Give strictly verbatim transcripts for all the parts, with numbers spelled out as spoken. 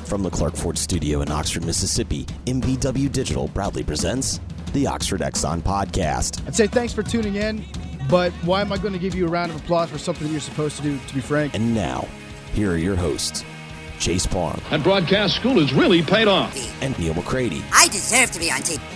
From the Clark Ford Studio in Oxford, Mississippi, M B W Digital proudly presents the Oxford Exxon Podcast. I'd say thanks for tuning in, but why am I going to give you a round of applause for something that you're supposed to do, to be frank? And now, here are your hosts, Chase Parham. And broadcast school has really paid off. And Neil McCready. I deserve to be on T V.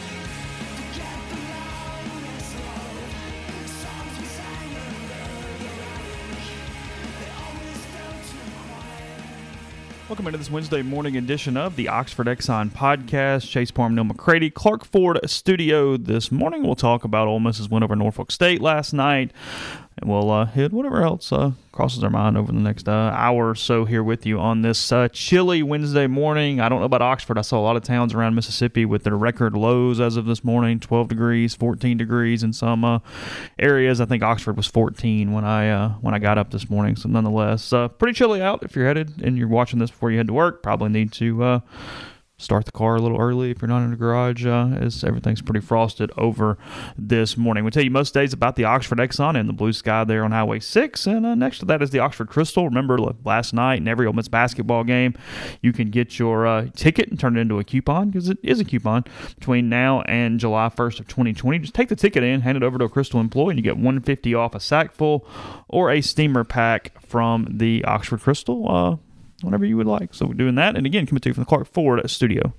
Welcome into this Wednesday morning edition of the Oxford Exxon Podcast. Chase Parham, Neil McCready, Clark Ford Studio. This morning we'll talk about Ole Miss's win over Norfolk State last night, and we'll uh, hit whatever else uh, crosses our mind over the next uh, hour or so here with you on this uh, chilly Wednesday morning. I don't know about Oxford. I saw a lot of towns around Mississippi with their record lows as of this morning, twelve degrees, fourteen degrees in some uh, areas. I think Oxford was fourteen when I uh, when I got up this morning. So nonetheless, uh, pretty chilly out if you're headed and you're watching this before you head to work. Probably need to uh, start the car a little early if you're not in the garage, uh, as everything's pretty frosted over this morning. We'll tell you most days about the Oxford Exxon and the blue sky there on Highway six, and uh, next to that is the Oxford Crystal. Remember last night in every Ole Miss basketball game, you can get your uh, ticket and turn it into a coupon, because it is a coupon, between now and July first of twenty twenty. Just take the ticket in, hand it over to a Crystal employee, and you get one hundred fifty dollars off a sack full or a steamer pack from the Oxford Crystal, uh, whatever you would like. So we're doing that. And again, coming to you from the Clark Ford Studio.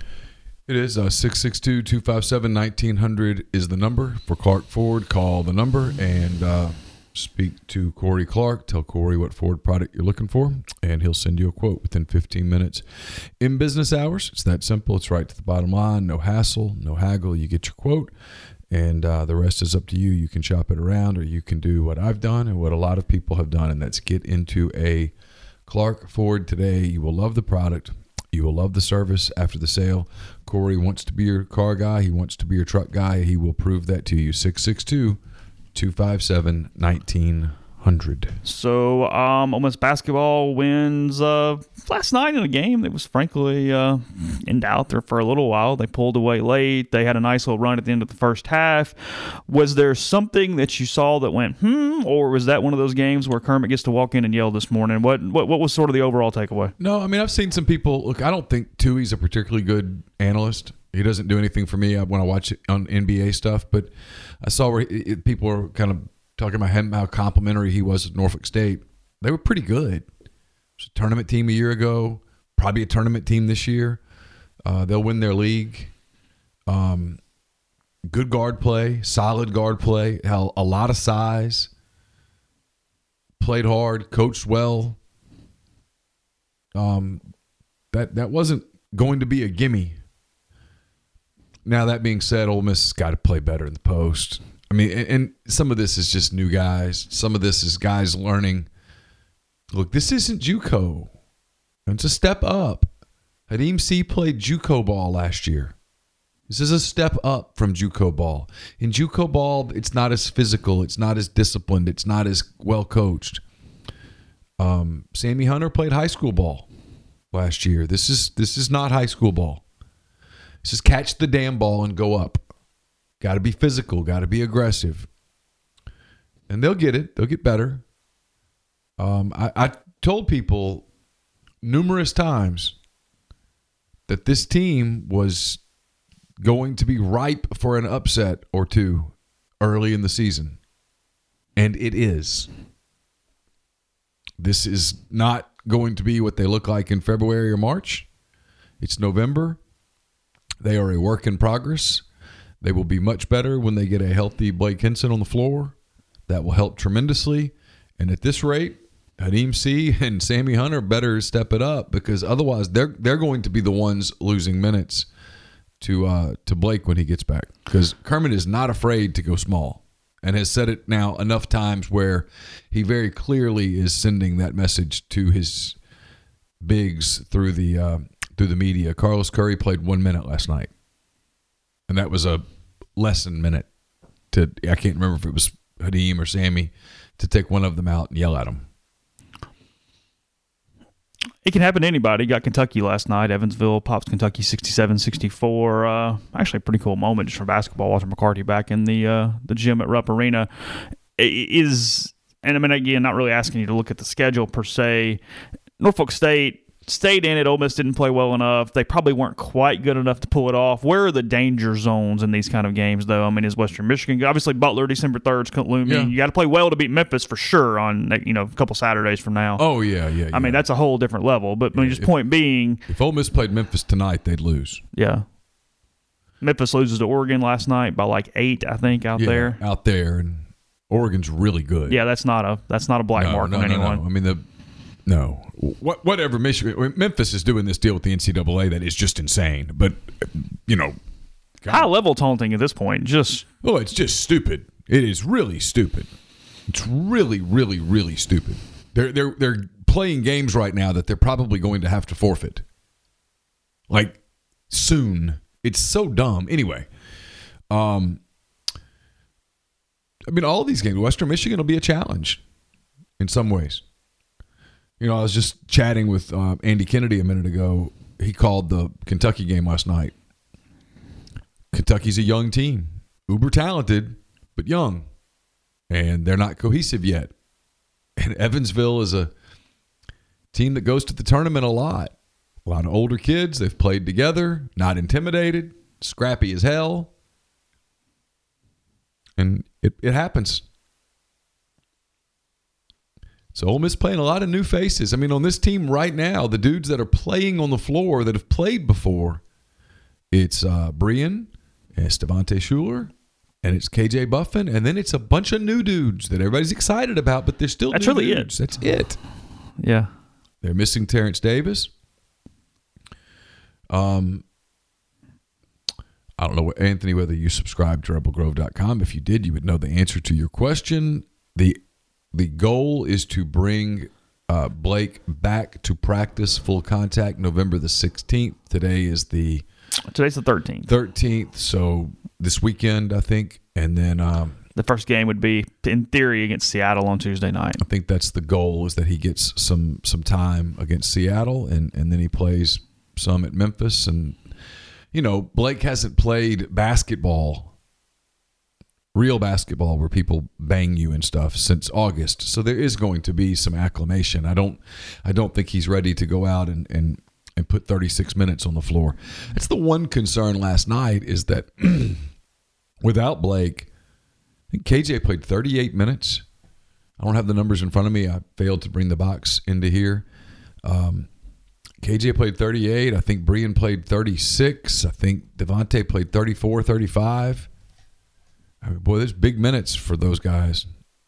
It is uh, six six two, two five seven, one nine zero zero is the number for Clark Ford. Call the number and uh, speak to Corey Clark. Tell Corey what Ford product you're looking for, and he'll send you a quote within fifteen minutes. In business hours, it's that simple. It's right to the bottom line. No hassle, no haggle. You get your quote, and uh, the rest is up to you. You can shop it around, or you can do what I've done and what a lot of people have done, and that's get into a Clark Ford today. You will love the product. You will love the service after the sale. Corey wants to be your car guy. He wants to be your truck guy. He will prove that to you. six six two, two five seven, one nine zero zero. So, um, Ole Miss basketball wins uh, last night in a game that was frankly uh, in doubt there for a little while. They pulled away late. They had a nice little run at the end of the first half. Was there something that you saw that went, hmm, or was that one of those games where Kermit gets to walk in and yell this morning? What what, what was sort of the overall takeaway? No, I mean, I've seen some people, look, I don't think Tui's a particularly good analyst. He doesn't do anything for me when I watch it on N B A stuff, but I saw where it, it, people were kind of talking about him, how complimentary he was at Norfolk State. They were pretty good. It was a tournament team a year ago, probably a tournament team this year. Uh, they'll win their league. Um, good guard play, solid guard play, hell, a lot of size. Played hard, coached well. Um, that that wasn't going to be a gimme. Now, that being said, Ole Miss has got to play better in the post. I mean, and, and some of this is just new guys. Some of this is guys learning. Look, this isn't JUCO. It's a step up. Hadim C played JUCO ball last year. This is a step up from JUCO ball. In JUCO ball, it's not as physical. It's not as disciplined. It's not as well coached. Um, Sammy Hunter played high school ball last year. This is this is not high school ball. This is catch the damn ball and go up. Got to be physical. Got to be aggressive. And they'll get it. They'll get better. Um, I, I told people numerous times that this team was going to be ripe for an upset or two early in the season. And it is. This is not going to be what they look like in February or March. It's November. They are a work in progress. They will be much better when they get a healthy Blake Hinson on the floor. That will help tremendously. And at this rate, Hadim C and Sammy Hunter better step it up, because otherwise they're they're going to be the ones losing minutes to uh, to Blake when he gets back. Because Kermit is not afraid to go small and has said it now enough times where he very clearly is sending that message to his bigs through the uh, through the media. Carlos Curry played one minute last night. And that was a lesson minute to, I can't remember if it was Hadim or Sammy, to take one of them out and yell at them. It can happen to anybody. Got Kentucky last night. Evansville pops Kentucky sixty-seven sixty-four. Uh, actually, a pretty cool moment just for basketball. Walter McCarty back in the uh, the gym at Rupp Arena. It is, and I mean, again, not really asking you to look at the schedule per se. Norfolk State, stayed in it. Ole Miss didn't play well enough. They probably weren't quite good enough to pull it off. Where are the danger zones in these kind of games, though? I mean, is Western Michigan obviously Butler December third is looming? Yeah. You got to play well to beat Memphis for sure on you know a couple Saturdays from now. Oh yeah, yeah. I yeah. mean, that's a whole different level. But I mean, Yeah, just if- point being, if Ole Miss played Memphis tonight, they'd lose. yeah, Memphis loses to Oregon last night by like eight, I think, out Yeah, there. out there, and Oregon's really good. Yeah, that's not a that's not a black no, mark no, on no, anyone. no. I mean the no, what, whatever. Michigan, Memphis is doing this deal with the N C double A that is just insane. But you know, High level taunting at this point, just oh, it's just stupid. It is really stupid. It's really, really, really stupid. They're they're they're playing games right now that they're probably going to have to forfeit. Like soon. It's so dumb. Anyway, um, I mean, all these games, Western Michigan will be a challenge in some ways. You know, I was just chatting with uh, Andy Kennedy a minute ago. He called the Kentucky game last night. Kentucky's a young team, uber talented, but young, and they're not cohesive yet. And Evansville is a team that goes to the tournament a lot. A lot of older kids. They've played together, not intimidated, scrappy as hell. And it, it happens. So Ole Miss playing a lot of new faces. I mean, on this team right now, the dudes that are playing on the floor that have played before, it's uh, Brian, it's Devontae Shuler, and it's K J Buffin, and then it's a bunch of new dudes that everybody's excited about, but they're still That's new really it. dudes. That's it. yeah. They're missing Terrence Davis. Um, I don't know, Anthony, whether you subscribe to rebel grove dot com. If you did, you would know the answer to your question. The The goal is to bring uh, Blake back to practice full contact November the sixteenth. Today is the Today's the thirteenth. thirteenth, so this weekend, I think. And then um, The first game would be, in theory, against Seattle on Tuesday night. I think that's the goal, is that he gets some some time against Seattle, and, and then he plays some at Memphis. And, you know, Blake hasn't played basketball, real basketball where people bang you and stuff, since August. So there is going to be some acclimation. I don't I don't think he's ready to go out and, and, and put thirty-six minutes on the floor. That's the one concern last night, is that without Blake, I think K J played thirty-eight minutes. I don't have the numbers in front of me. I failed to bring the box into here. Um, K J played thirty-eight. I think Brian played thirty-six. I think Devontae played thirty-four, thirty-five. I mean, boy, there's big minutes for those guys.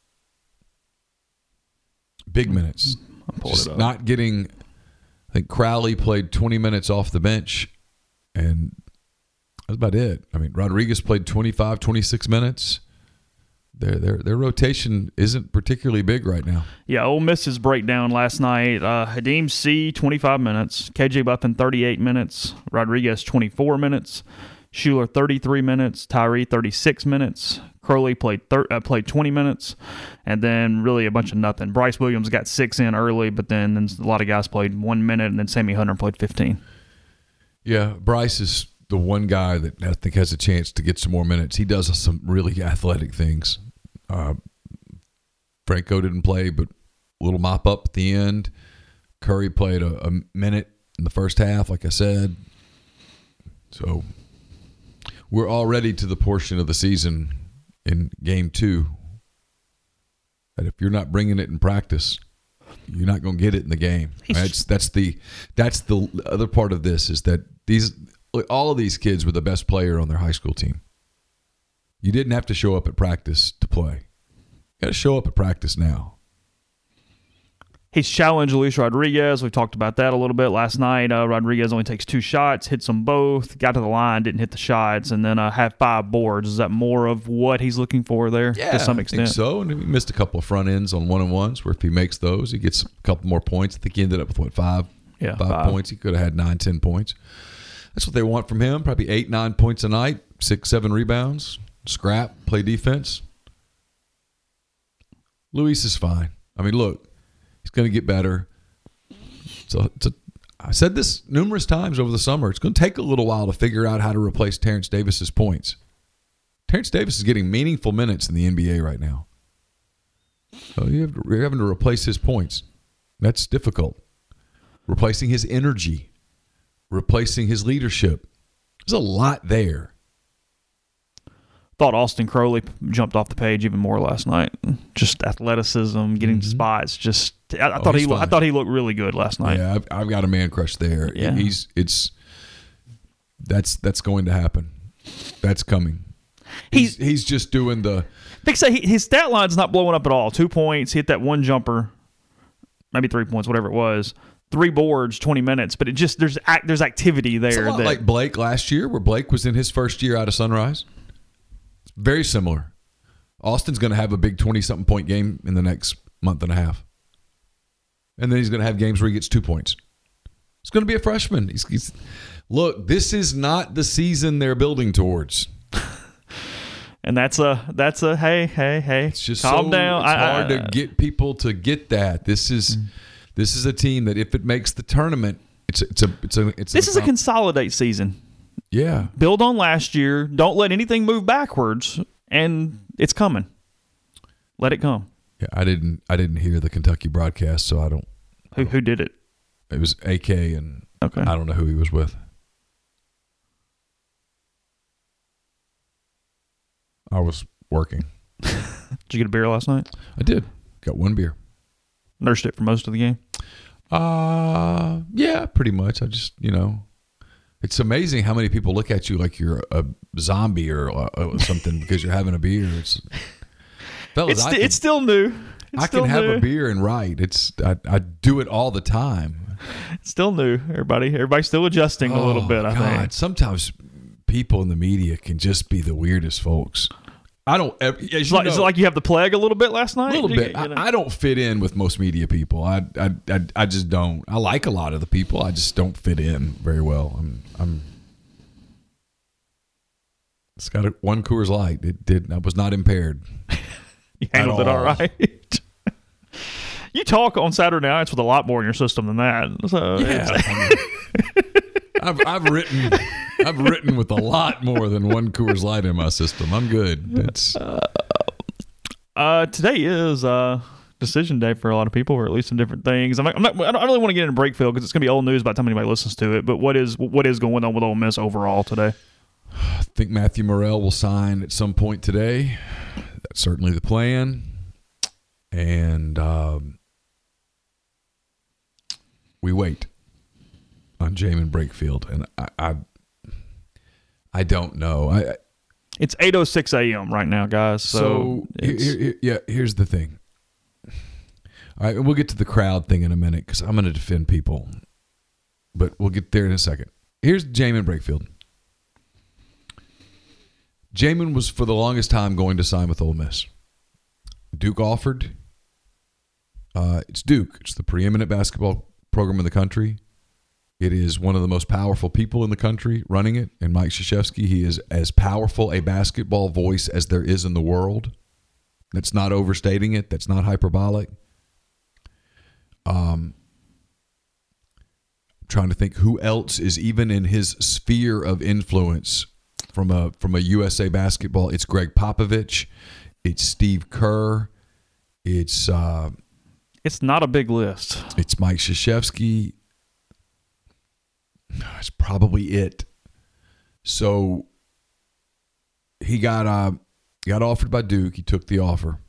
Big minutes. I pulled Just it up. not getting. I think Crowley played twenty minutes off the bench, and that's about it. I mean, Rodriguez played twenty-five, twenty-six minutes. Their their their rotation isn't particularly big right now. Yeah, Ole Miss's breakdown last night. Uh, Hadim C, twenty-five minutes. K J Buffin, thirty-eight minutes. Rodriguez, twenty-four minutes. Shuler, thirty-three minutes. Tyree, thirty-six minutes. Crowley played thir- uh, played twenty minutes. And then really a bunch of nothing. Bryce Williams got six in early, but then, then a lot of guys played one minute, and then Sammy Hunter played fifteen. Yeah, Bryce is the one guy that I think has a chance to get some more minutes. He does some really athletic things. Uh, Franco didn't play, but a little mop up at the end. Curry played a, a minute in the first half, like I said. So we're already to the portion of the season in game two that if you're not bringing it in practice, you're not going to get it in the game. That's that's the that's the other part of this, is that these all of these kids were the best player on their high school team. You didn't have to show up at practice to play. You got to show up at practice now. He's challenged Luis Rodriguez. We talked about that a little bit last night. Uh, Rodriguez only takes two shots, hits them both, got to the line, didn't hit the shots, and then uh, had five boards. Is that more of what he's looking for there to some extent? I think so. And he missed a couple of front ends on one-on-ones where if he makes those, he gets a couple more points. I think he ended up with, what, five? Yeah, five, five. points. He could have had nine, ten points. That's what they want from him. Probably eight, nine points a night, six, seven rebounds, scrap, play defense. Luis is fine. I mean, look, he's going to get better. So it's a, I said this numerous times over the summer. It's going to take a little while to figure out how to replace Terrence Davis's points. Terrence Davis is getting meaningful minutes in the N B A right now. So you have to, you're having to replace his points. That's difficult. replacing his energy, replacing his leadership. There's a lot there. Thought Austin Crowley jumped off the page even more last night. Just athleticism, getting Mm-hmm. spots. Just I, I Oh, thought he's he fine. I thought he looked really good last night. Yeah, I've, I've got a man crush there. Yeah. He's it's that's that's going to happen. That's coming. He's He's he's just doing the They say he, his stat line's not blowing up at all. Two points, hit that one jumper, maybe three points, whatever it was. Three boards, twenty minutes. But it just there's act, there's activity there. it's a lot that, like Blake last year, where Blake was in his first year out of Sunrise. Very similar. Austin's going to have a big twenty-something point game in the next month and a half. And then he's going to have games where he gets two points. He's going to be a freshman. He's, he's, look, this is not the season they're building towards. and that's a that's a hey hey hey. It's just calm so, down. It's I- hard I- to get people to get that. This is this is a team that if it makes the tournament, it's it's a it's a it's This a, is a consolidate season. yeah. Build on last year. Don't let anything move backwards, and it's coming. Let it come. Yeah, I didn't I didn't hear the Kentucky broadcast, so I don't. Who who did it? It was A K and Okay. I don't know who he was with. I was working. Did you get a beer last night? I did. Got one beer. Nursed it for most of the game. Uh yeah, pretty much. I just, you know, it's amazing how many people look at you like you're a zombie or uh, something because you're having a beer. It's fellas, It's I sti- can, it's still new. It's I still can have new. a beer and write. It's I, I do it all the time. It's still new. Everybody everybody's still adjusting a little Oh, bit. I God, think. sometimes people in the media can just be the weirdest folks. I don't ever. As It's you like, is it know, like you have the plague a little bit last night? a little You bit. get- you know? I, I don't fit in with most media people. I, I I I just don't. I like a lot of the people. I just don't fit in very well. I'm I'm. It's got a, one Coors Light. It did. I was not impaired. You handled it all all. right. You talk on Saturday nights with a lot more in your system than that. So Yeah, it's- I mean, I've I've written I've written with a lot more than one Coors Light in my system. I'm good. It's Uh, today is uh, decision day for a lot of people, or at least some different things. I'm not, I'm not, I don't really want to get into Breakfield because it's going to be old news by the time anybody listens to it. But what is what is going on with Ole Miss overall today? I think Matthew Morrell will sign at some point today. That's certainly the plan. And um, we wait on Jamin Breakfield. And I, I, I don't know. I, It's eight oh six a.m. right now, guys. So, so here, it's- here- yeah, here's the thing. All right, and we'll get to the crowd thing in a minute because I'm going to defend people. But we'll get there in a second. Here's Jamin Breakfield. Jamin was for the longest time going to sign with Ole Miss. Duke offered. Uh, it's Duke. It's the preeminent basketball program in the country. It is one of the most powerful people in the country running it. And Mike Krzyzewski, he is as powerful a basketball voice as there is in the world. That's not overstating it. That's not hyperbolic. Um, I'm trying to think who else is even in his sphere of influence from a from a U S A basketball. It's Greg Popovich. It's Steve Kerr. It's uh, it's not a big list. it's Mike Krzyzewski. That's probably it. So he got uh, got offered by Duke. He took the offer.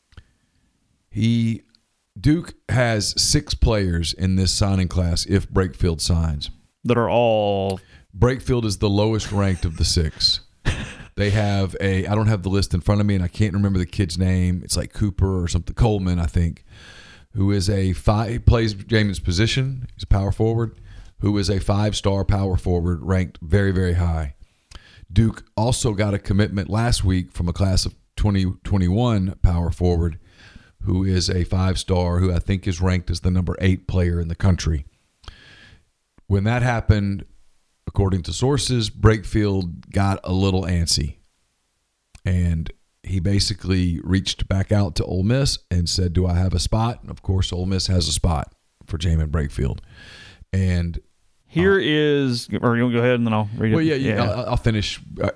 He Duke has six players in this signing class if Breakfield signs. That are all Breakfield is the lowest ranked of the six. They have a, I don't have the list in front of me, and I can't remember the kid's name. It's like Cooper or something, Coleman, I think, who is a five, he plays Jamin's position. He's a power forward, who is a five-star power forward ranked very, very high. Duke also got a commitment last week from a class of twenty twenty-one power forward who is a five-star, who I think is ranked as the number eight player in the country. When that happened, according to sources, Breakfield got a little antsy. And he basically reached back out to Ole Miss and said, do I have a spot? And of course, Ole Miss has a spot for Jamin Breakfield. And here uh, is, or you want to go ahead and then I'll read it. Well, yeah, yeah. I'll, I'll finish.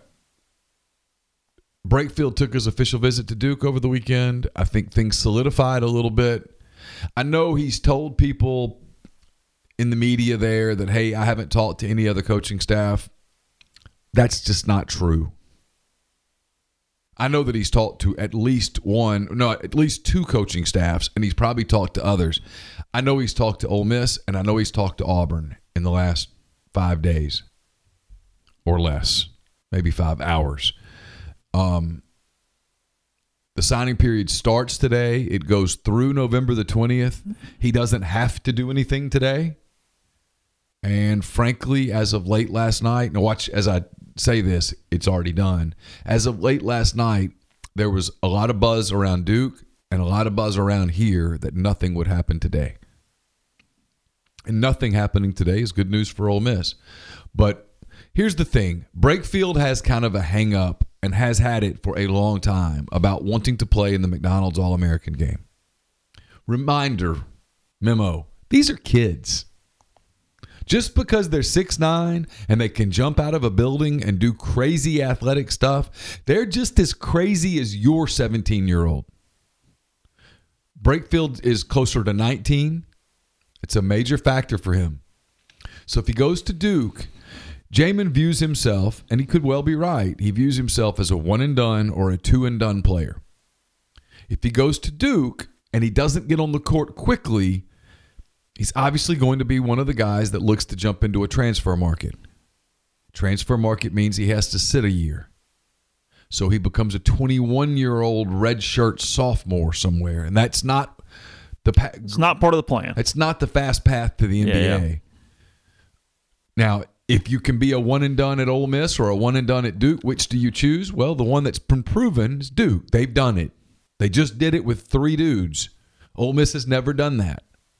Breakfield took his official visit to Duke over the weekend. I think things solidified a little bit. I know he's told people in the media there that, hey, I haven't talked to any other coaching staff. That's just not true. I know that he's talked to at least one, no, at least two coaching staffs, and he's probably talked to others. I know he's talked to Ole Miss, and I know he's talked to Auburn in the last five days or less, maybe five hours. Um, the signing period starts today. It goes through November the twentieth. He doesn't have to do anything today. And frankly, as of late last night, now watch as I say this, it's already done. As of late last night, there was a lot of buzz around Duke and a lot of buzz around here that nothing would happen today. And nothing happening today is good news for Ole Miss. But here's the thing. Brakefield has kind of a hang up and has had it for a long time about wanting to play in the McDonald's All-American game. Reminder, memo, these are kids. Just because they're six nine and they can jump out of a building and do crazy athletic stuff, they're just as crazy as your seventeen-year-old. Brakefield is closer to nineteen. It's a major factor for him. So if he goes to Duke, Jamin views himself, and he could well be right, he views himself as a one-and-done or a two-and-done player. If he goes to Duke and he doesn't get on the court quickly, he's obviously going to be one of the guys that looks to jump into a transfer market. Transfer market means he has to sit a year. So he becomes a twenty-one-year-old redshirt sophomore somewhere, and that's not the pa- It's not part of the plan. It's not the fast path to the N B A. Yeah, yeah. Now, if you can be a one and done at Ole Miss or a one and done at Duke, which do you choose? Well, the one that's been proven is Duke. They've done it. They just did it with three dudes. Ole Miss has never done that.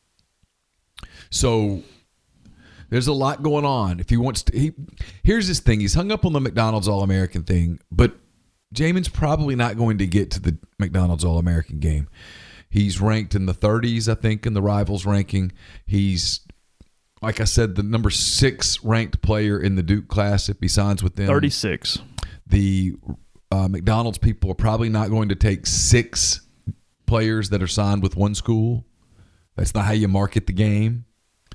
So there's a lot going on. If he wants to, he here's his thing. He's hung up on the McDonald's All-American thing, but Jamin's probably not going to get to the McDonald's All-American game. He's ranked in the thirties, I think, in the Rivals ranking. He's, like I said, the number six ranked player in the Duke class if he signs with them. thirty-six. The uh, McDonald's people are probably not going to take six players that are signed with one school. That's not how you market the game.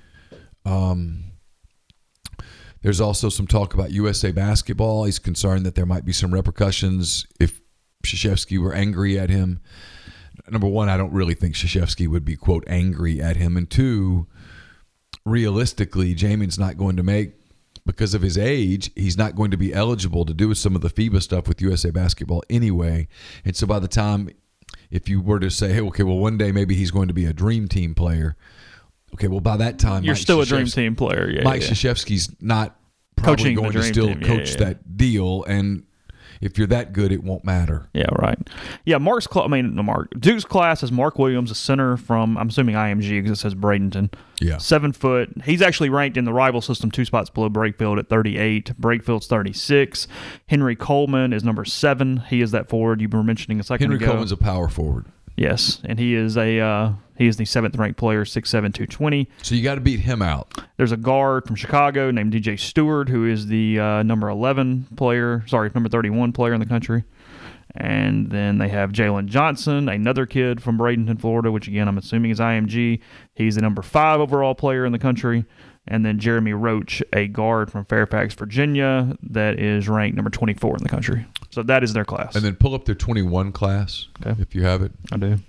Um, there's also some talk about U S A Basketball. He's concerned that there might be some repercussions if Krzyzewski were angry at him. Number one, I don't really think Krzyzewski would be, quote, angry at him. And two, realistically, Jamin's not going to make, because of his age, he's not going to be eligible to do some of the FIBA stuff with U S A Basketball anyway. And so by the time, if you were to say, hey, okay, well, one day maybe he's going to be a Dream Team player. Okay, well, by that time, You're Mike still a Dream Krzyzewski- Team player. Yeah, Mike yeah. Krzyzewski's not probably Coaching the going to Dream still Team. Yeah, coach yeah. that deal. And if you're that good, it won't matter. Yeah, right. Yeah, Mark's cl- I mean, no, Mark Duke's class is Mark Williams, a center from, I'm assuming I M G because it says Bradenton. Yeah. Seven foot. He's actually ranked in the rival system two spots below Brakefield at thirty-eight. Brakefield's thirty-six. Henry Coleman is number seven. He is that forward you were mentioning a second Henry ago. Coleman's a power forward. Yes, and he is a uh, he is the seventh ranked player, six seven, two twenty. So you got to beat him out. There's a guard from Chicago named D J Stewart, who is the uh, number eleven player, sorry, number thirty-one player in the country. And then they have Jalen Johnson, another kid from Bradenton, Florida, which again I'm assuming is I M G. He's the number five overall player in the country. And then Jeremy Roach, a guard from Fairfax, Virginia, that is ranked number twenty-four in the country. So that is their class. And then pull up their twenty-one class, Okay. if you have it. I do.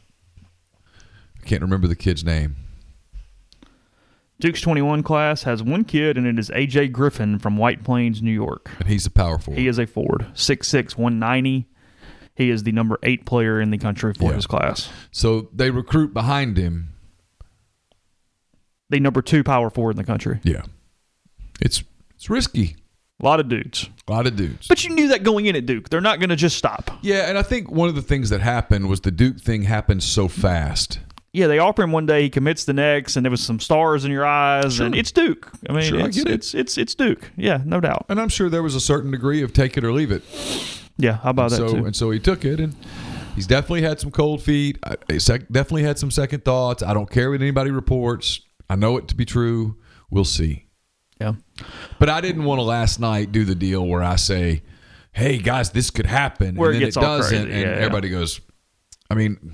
I can't remember the kid's name. Duke's twenty-one class has one kid, and it is A J Griffin from White Plains, New York. And he's a power forward. He is a forward, six six, one ninety. He is the number eight player in the country for Yeah. his class. So they recruit behind him. The number two power forward in the country. Yeah. It's it's risky. A lot of dudes. A lot of dudes. But you knew that going in at Duke. They're not going to just stop. Yeah, and I think one of the things that happened was the Duke thing happened so fast. Yeah, they offer him one day, he commits the next, and there was some stars in your eyes, Sure. and it's Duke. I mean, Sure, I it's, get it. it's it's it's Duke. Yeah, no doubt. And I'm sure there was a certain degree of take it or leave it. Yeah, how about that so too? and so he took it, and he's definitely had some cold feet. I, he sec- definitely had some second thoughts. I don't care what anybody reports. I know it to be true. We'll see. Yeah. But I didn't want to last night do the deal where I say, "Hey guys, this could happen," Where it and then gets it all doesn't, crazy. and Yeah, yeah. everybody goes. I mean,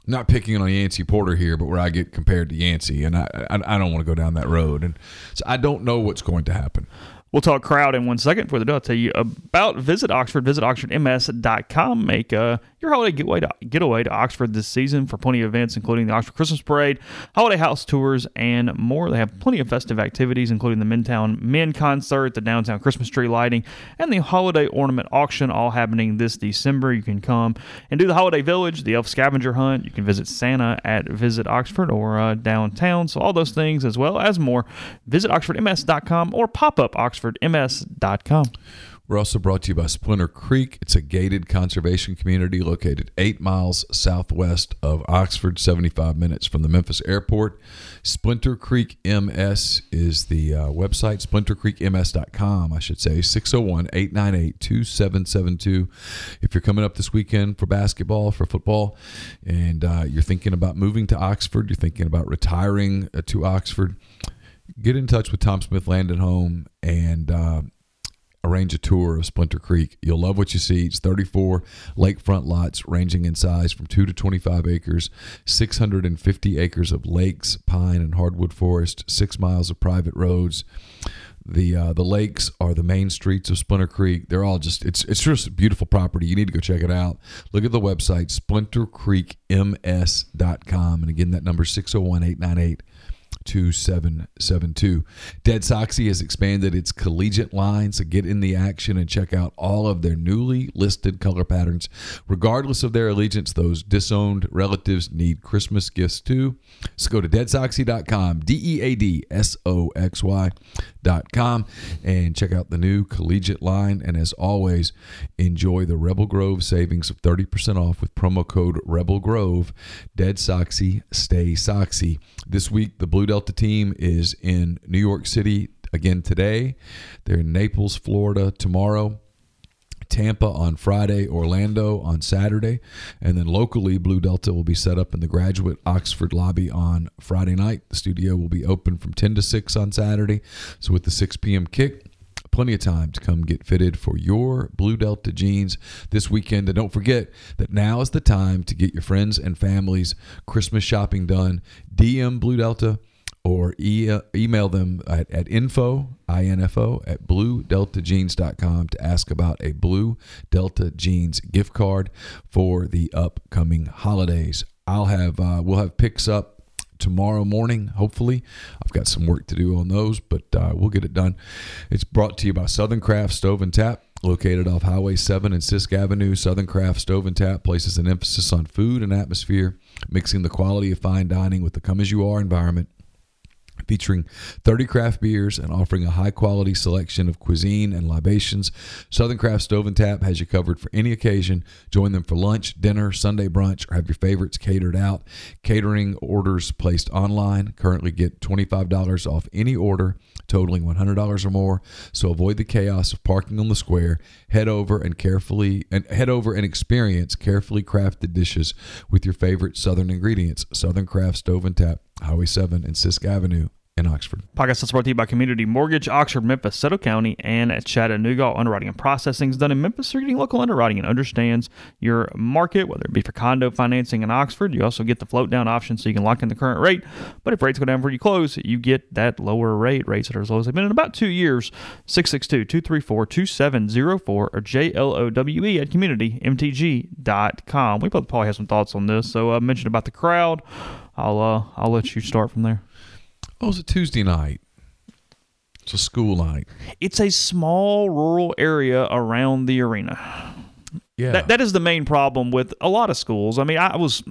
not picking on Yancey Porter here, but where I get compared to Yancey, and I I, I don't want to go down that road, and so I don't know what's going to happen. We'll talk crowd in one second. For the do, I'll tell you about Visit Oxford. Visit oxford m s dot com. Make uh, your holiday getaway to, getaway to Oxford this season for plenty of events, including the Oxford Christmas Parade, holiday house tours, and more. They have plenty of festive activities, including the Midtown Men Concert, the downtown Christmas tree lighting, and the holiday ornament auction, all happening this December. You can come and do the Holiday Village, the Elf Scavenger Hunt. You can visit Santa at Visit Oxford or uh, downtown. So all those things as well as more. Visit oxford m s dot com or pop up oxford m s dot com. We're also brought to you by Splinter Creek. It's a gated conservation community located eight miles southwest of Oxford, seventy-five minutes from the Memphis airport. Splinter Creek M S is the uh, website, splinter creek m s dot com, I should say, six oh one, eight nine eight, two seven seven two. If you're coming up this weekend for basketball, for football, and uh, you're thinking about moving to Oxford, you're thinking about retiring uh, to Oxford, get in touch with Tom Smith Land and Home and uh, arrange a tour of Splinter Creek. You'll love what you see. It's thirty-four lakefront lots ranging in size from two to twenty-five acres, six hundred fifty acres of lakes, pine and hardwood forest, six miles of private roads. The uh, the lakes are the main streets of Splinter Creek. They're all just, it's it's just a beautiful property. You need to go check it out. Look at the website, splinter creek m s dot com. And again, that number is six oh one, eight nine eight, two seven seven two. Dead Soxy has expanded its collegiate line, so get in the action and check out all of their newly listed color patterns. Regardless of their allegiance, those disowned relatives need Christmas gifts too. So go to dead soxy dot com, D E A D S O X Y dot com, and check out the new collegiate line. And as always, enjoy the Rebel Grove savings of thirty percent off with promo code Rebel Grove. Dead Soxy, stay Soxy. This week, the Blue Delta team is in New York City again today. They're in Naples, Florida tomorrow, Tampa on Friday, Orlando on Saturday, and then locally, Blue Delta will be set up in the Graduate Oxford lobby on Friday night. The studio will be open from ten to six on Saturday, so with the six p.m. kick, plenty of time to come get fitted for your Blue Delta jeans this weekend. And don't forget that now is the time to get your friends and families Christmas shopping done. D M Blue Delta or e- email them at, at info, I N F O, at blue delta jeans dot com to ask about a Blue Delta Jeans gift card for the upcoming holidays. I'll have uh, we'll have picks up tomorrow morning, hopefully. I've got some work to do on those, but uh, we'll get it done. It's brought to you by Southern Craft Stove and Tap, located off Highway seven and Sisk Avenue. Southern Craft Stove and Tap places an emphasis on food and atmosphere, mixing the quality of fine dining with the come-as-you-are environment. Featuring thirty craft beers and offering a high-quality selection of cuisine and libations, Southern Craft Stove and Tap has you covered for any occasion. Join them for lunch, dinner, Sunday brunch, or have your favorites catered out. Catering orders placed online currently get twenty-five dollars off any order totaling one hundred dollars or more. So avoid the chaos of parking on the square. Head over and carefully and head over and experience carefully crafted dishes with your favorite Southern ingredients. Southern Craft Stove and Tap, Highway seven and Sisk Avenue in Oxford. Podcast is brought to you by Community Mortgage, Oxford, Memphis, Seto County, and Chattanooga. All underwriting and processing is done in Memphis. So you're getting local underwriting and understands your market, whether it be for condo financing in Oxford. You also get the float down option so you can lock in the current rate. But if rates go down before you close, you get that lower rate. Rates that are as low as they've been in about two years. six six two, two three four, two seven zero four or J L O W E at community m t g dot com. We both probably have some thoughts on this. So I uh, mentioned about the crowd. I'll uh, I'll let you start from there. Oh, it's a Tuesday night. It's a school night. It's a small rural area around the arena. Yeah. That that is the main problem with a lot of schools. I mean, I was,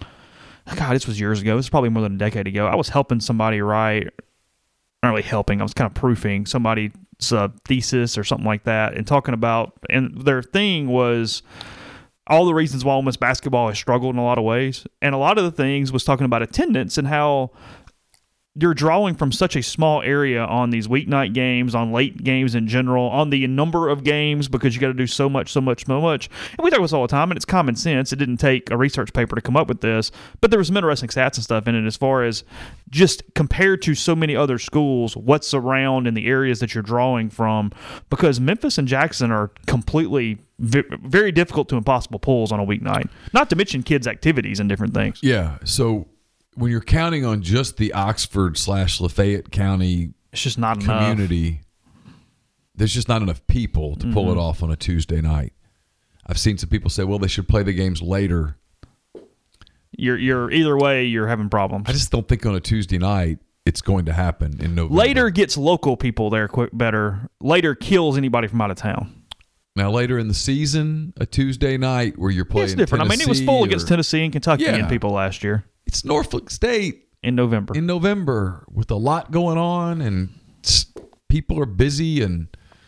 God, this was years ago. This was probably more than a decade ago. I was helping somebody write, not really helping, I was kind of proofing somebody's uh, thesis or something like that and talking about, and their thing was all the reasons why Ole Miss basketball has struggled in a lot of ways. And a lot of the things was talking about attendance and how you're drawing from such a small area on these weeknight games, on late games in general, on the number of games, because you got to do so much, so much, so much. And we talk about this all the time, and it's common sense. It didn't take a research paper to come up with this, but there was some interesting stats and stuff in it as far as just compared to so many other schools, what's around in the areas that you're drawing from, because Memphis and Jackson are completely very difficult to impossible pulls on a weeknight, not to mention kids' activities and different things. Yeah, so when you're counting on just the Oxford slash Lafayette County it's just not community, enough. There's just not enough people to pull mm-hmm. it off on a Tuesday night. I've seen some people say, well, they should play the games later. You're you're either way, you're having problems. I just don't think on a Tuesday night it's going to happen in November. Later gets local people there quick better. Later kills anybody from out of town. Now, later in the season, a Tuesday night where you're playing yeah, it's different. Tennessee I mean, it was full or, against Tennessee and Kentucky yeah, and people last year. It's Norfolk State. In November. In November with a lot going on and people are busy. And,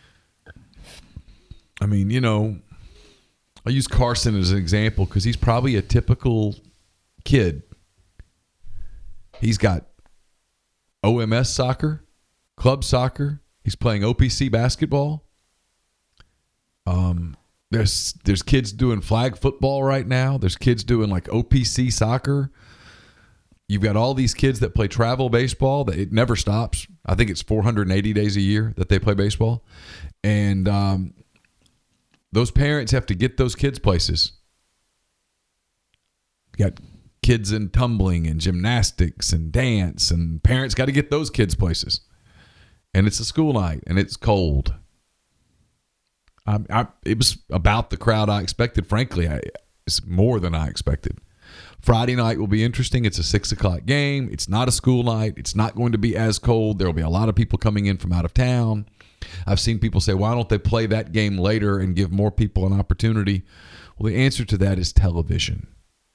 I mean, you know, I use Carson as an example because he's probably a typical kid. He's got O M S soccer, club soccer. He's playing O P C basketball. Um, there's there's kids doing flag football right now. There's kids doing like O P C soccer. You've got all these kids that play travel baseball that it never stops. I think it's four hundred eighty days a year that they play baseball. And um, those parents have to get those kids places. You got kids in tumbling and gymnastics and dance, and parents got to get those kids places. And it's a school night, and it's cold. I, I, it was about the crowd I expected. Frankly, I, it's more than I expected. Friday night will be interesting. It's a six o'clock game. It's not a school night. It's not going to be as cold. There will be a lot of people coming in from out of town. I've seen people say, why don't they play that game later and give more people an opportunity? Well, the answer to that is television.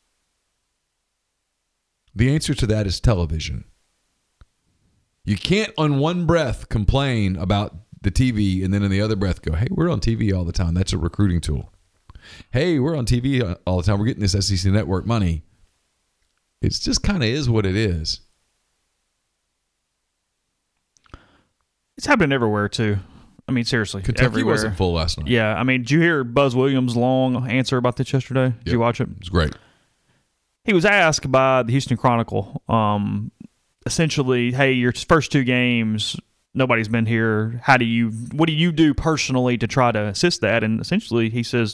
The answer to that is television. You can't on one breath complain about the T V and then in the other breath go, hey, we're on T V all the time. That's a recruiting tool. Hey, we're on T V all the time. We're getting this S E C Network money. It just kind of is what it is. It's happening everywhere, too. I mean, seriously. Kentucky everywhere. wasn't full last night. Yeah. I mean, did you hear Buzz Williams' long answer about this yesterday? Did yep. you watch it? It was great. He was asked by the Houston Chronicle, um, essentially, hey, your first two games, nobody's been here. How do you, what do you do personally to try to assist that? And essentially, he says,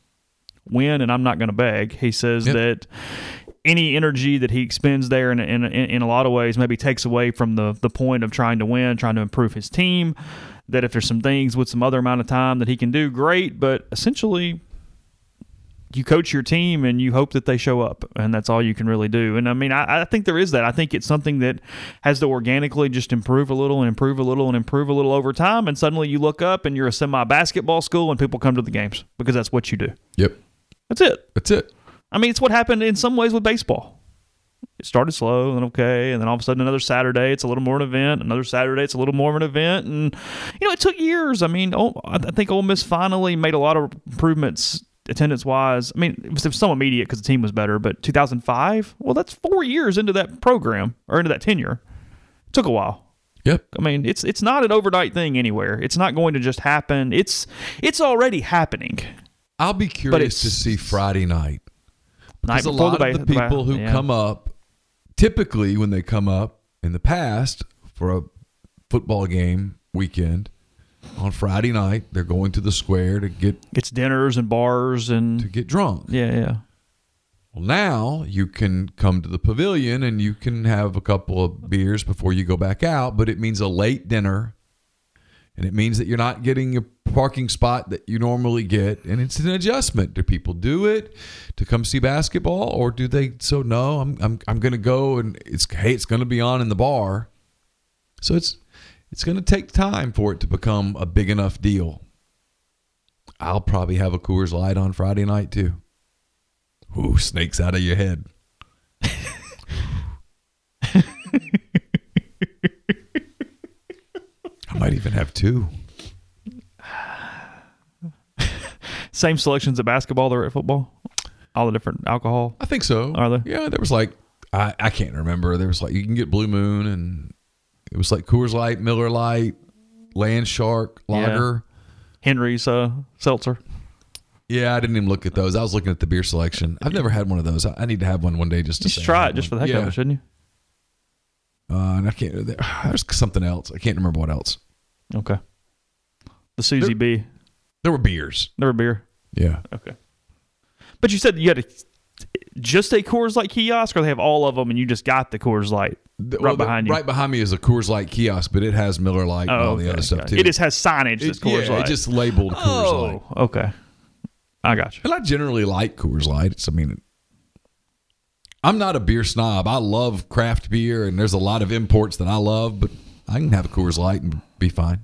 win, and I'm not going to beg. He says yep. that any energy that he expends there in, in in a lot of ways maybe takes away from the the point of trying to win, trying to improve his team, that if there's some things with some other amount of time that he can do, great, but essentially you coach your team and you hope that they show up, and that's all you can really do. And I mean, I, I think there is that. I think it's something that has to organically just improve a little and improve a little and improve a little over time, and suddenly you look up and you're a semi-basketball school and people come to the games because that's what you do. Yep. That's it. That's it. I mean, it's what happened in some ways with baseball. It started slow and okay, and then all of a sudden another Saturday, it's a little more of an event. Another Saturday, it's a little more of an event. And, you know, it took years. I mean, oh, I think Ole Miss finally made a lot of improvements attendance-wise. I mean, it was, it was somewhat immediate because the team was better, but two thousand five? Well, that's four years into that program, or into that tenure. It took a while. Yep. I mean, it's it's not an overnight thing anywhere. It's not going to just happen. It's It's already happening. I'll be curious to see Friday night. Because a lot the, of the people who yeah. come up, typically when they come up in the past for a football game weekend, on Friday night, they're going to the square to get... It's dinners and bars and... To get drunk. Yeah, yeah. Well, now you can come to the pavilion and you can have a couple of beers before you go back out, but it means a late dinner, and it means that you're not getting your parking spot that you normally get, and it's an adjustment. Do people do it to come see basketball, or do they so no I'm I'm I'm going to go and it's hey it's going to be on in the bar. So it's it's going to take time for it to become a big enough deal. I'll probably have a Coors Light on Friday night too. Ooh, snakes out of your head. I might even have two. Same selections of basketball there at football? All the different alcohol? I think so. Are there? Yeah, there was like, I, I can't remember. There was like, you can get Blue Moon, and it was like Coors Light, Miller Lite, Land Shark, Lager. Yeah. Henry's uh, seltzer. Yeah, I didn't even look at those. I was looking at the beer selection. I've never had one of those. I, I need to have one one day just to You say should try I it just for had the heck one. of it, shouldn't you? Uh, and I can't. There, there's something else. I can't remember what else. Okay. The Susie There- B. There were beers. Never beer. Yeah. Okay. But you said you had a, just a Coors Light kiosk, or they have all of them and you just got the Coors Light The- right well, the- behind you? Right behind me is a Coors Light kiosk, but it has Miller Lite and Oh, all the okay, other stuff okay. too. It just has signage that's It- Coors yeah, Light. it just labeled Coors Light. Oh, okay. I got you. And I generally like Coors Light. It's, I mean, I'm not a beer snob. I love craft beer, and there's a lot of imports that I love, but I can have a Coors Light and be fine.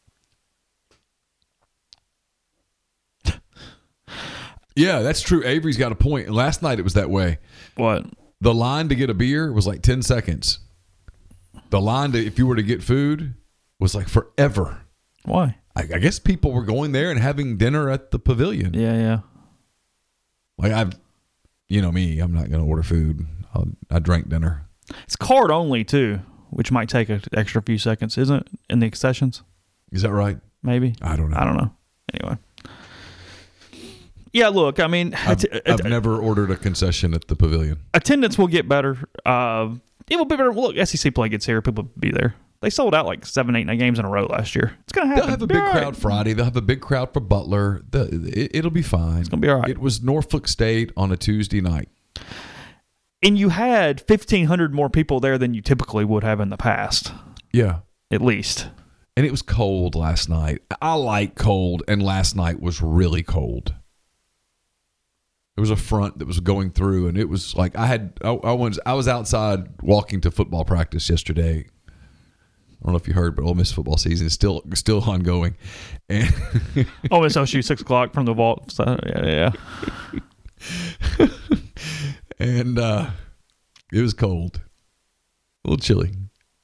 Yeah, that's true. Avery's got a point. Last night it was that way. What? The line to get a beer was like ten seconds. The line to, if you were to get food, was like forever. Why? I, I guess people were going there and having dinner at the pavilion. Yeah, yeah. Like I've, you know me, I'm not going to order food. I'll, I drank dinner. It's card only, too, which might take an extra few seconds, isn't it? In the concessions? Is that right? Maybe. I don't know. I don't know. Anyway. Yeah, look, I mean, I've, att- I've att- never ordered a concession at the pavilion. attendance will get better. Uh, it will be better. Look, S E C play gets here. People will be there. They sold out like seven, eight, nine games in a row last year. It's going to happen. They'll have a Be big all right. crowd Friday. They'll have a big crowd for Butler. The, it, it'll be fine. It's gonna be all right. It was Norfolk State on a Tuesday night. And you had fifteen hundred more people there than you typically would have in the past, Yeah. at least. And it was cold last night. I like cold, and last night was really cold. There was a front that was going through, and it was like I had I, I was I was outside walking to football practice yesterday. I don't know if you heard, but Ole Miss football season is still still ongoing, and Oh, it's O S U six o'clock from the vault. So, yeah, yeah. and uh, it was cold, a little chilly.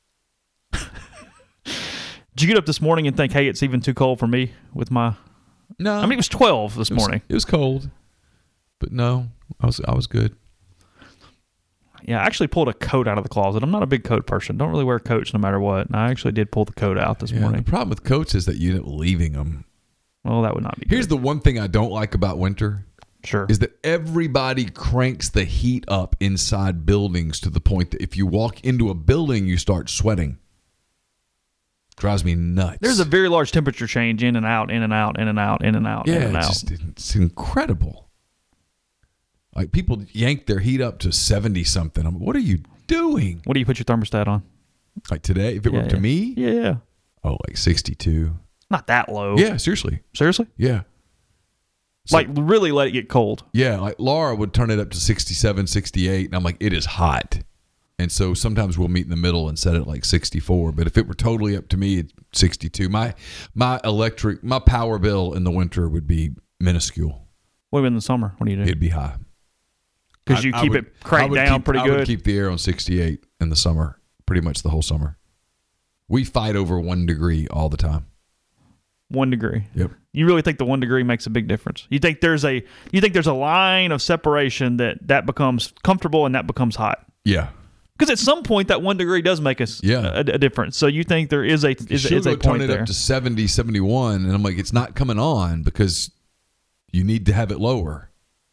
Did you get up this morning and think, hey, it's even too cold for me with my... No, I mean, it was twelve this it was, morning. It was cold, but no, I was I was good. Yeah, I actually pulled a coat out of the closet. I'm not a big coat person. Don't really wear coats no matter what. And I actually did pull the coat out this Yeah, morning. the problem with coats is that you end up leaving them. Well, that would not be Here's good. the one thing I don't like about winter. Sure. Is that everybody cranks the heat up inside buildings to the point that if you walk into a building, you start sweating. Drives me nuts. There's a very large temperature change in and out, in and out, in and out, in and out, yeah, in and it's, out. just, it's incredible. Like people yank their heat up to seventy something. I'm, what are you doing? What do you put your thermostat on? Like today, if it Yeah, were up to yeah. me, Yeah, yeah. oh, like sixty-two. Not that low. Yeah, seriously. Seriously? Yeah. So- Like, really let it get cold. Yeah, like Laura would turn it up to sixty-seven, sixty-eight, and I'm like, it is hot. And so sometimes we'll meet in the middle and set it like sixty-four. But if it were totally up to me, it's sixty-two. My my electric, my power bill in the winter would be minuscule. What about in the summer? What do you do? It'd be high. Because you I- I keep would- it I cranked would down keep- pretty I good. would keep the air on sixty-eight in the summer, pretty much the whole summer. We fight over one degree all the time. One degree. Yep. You really think the one degree makes a big difference? You think there's a you think there's a line of separation that that becomes comfortable and that becomes hot? Yeah. Because at some point that one degree does make us Yeah. a, a difference. So you think there is a is, She'll is a go turn point it there? up to seventy, seventy-one, and I'm like, it's not coming on because you need to have it lower.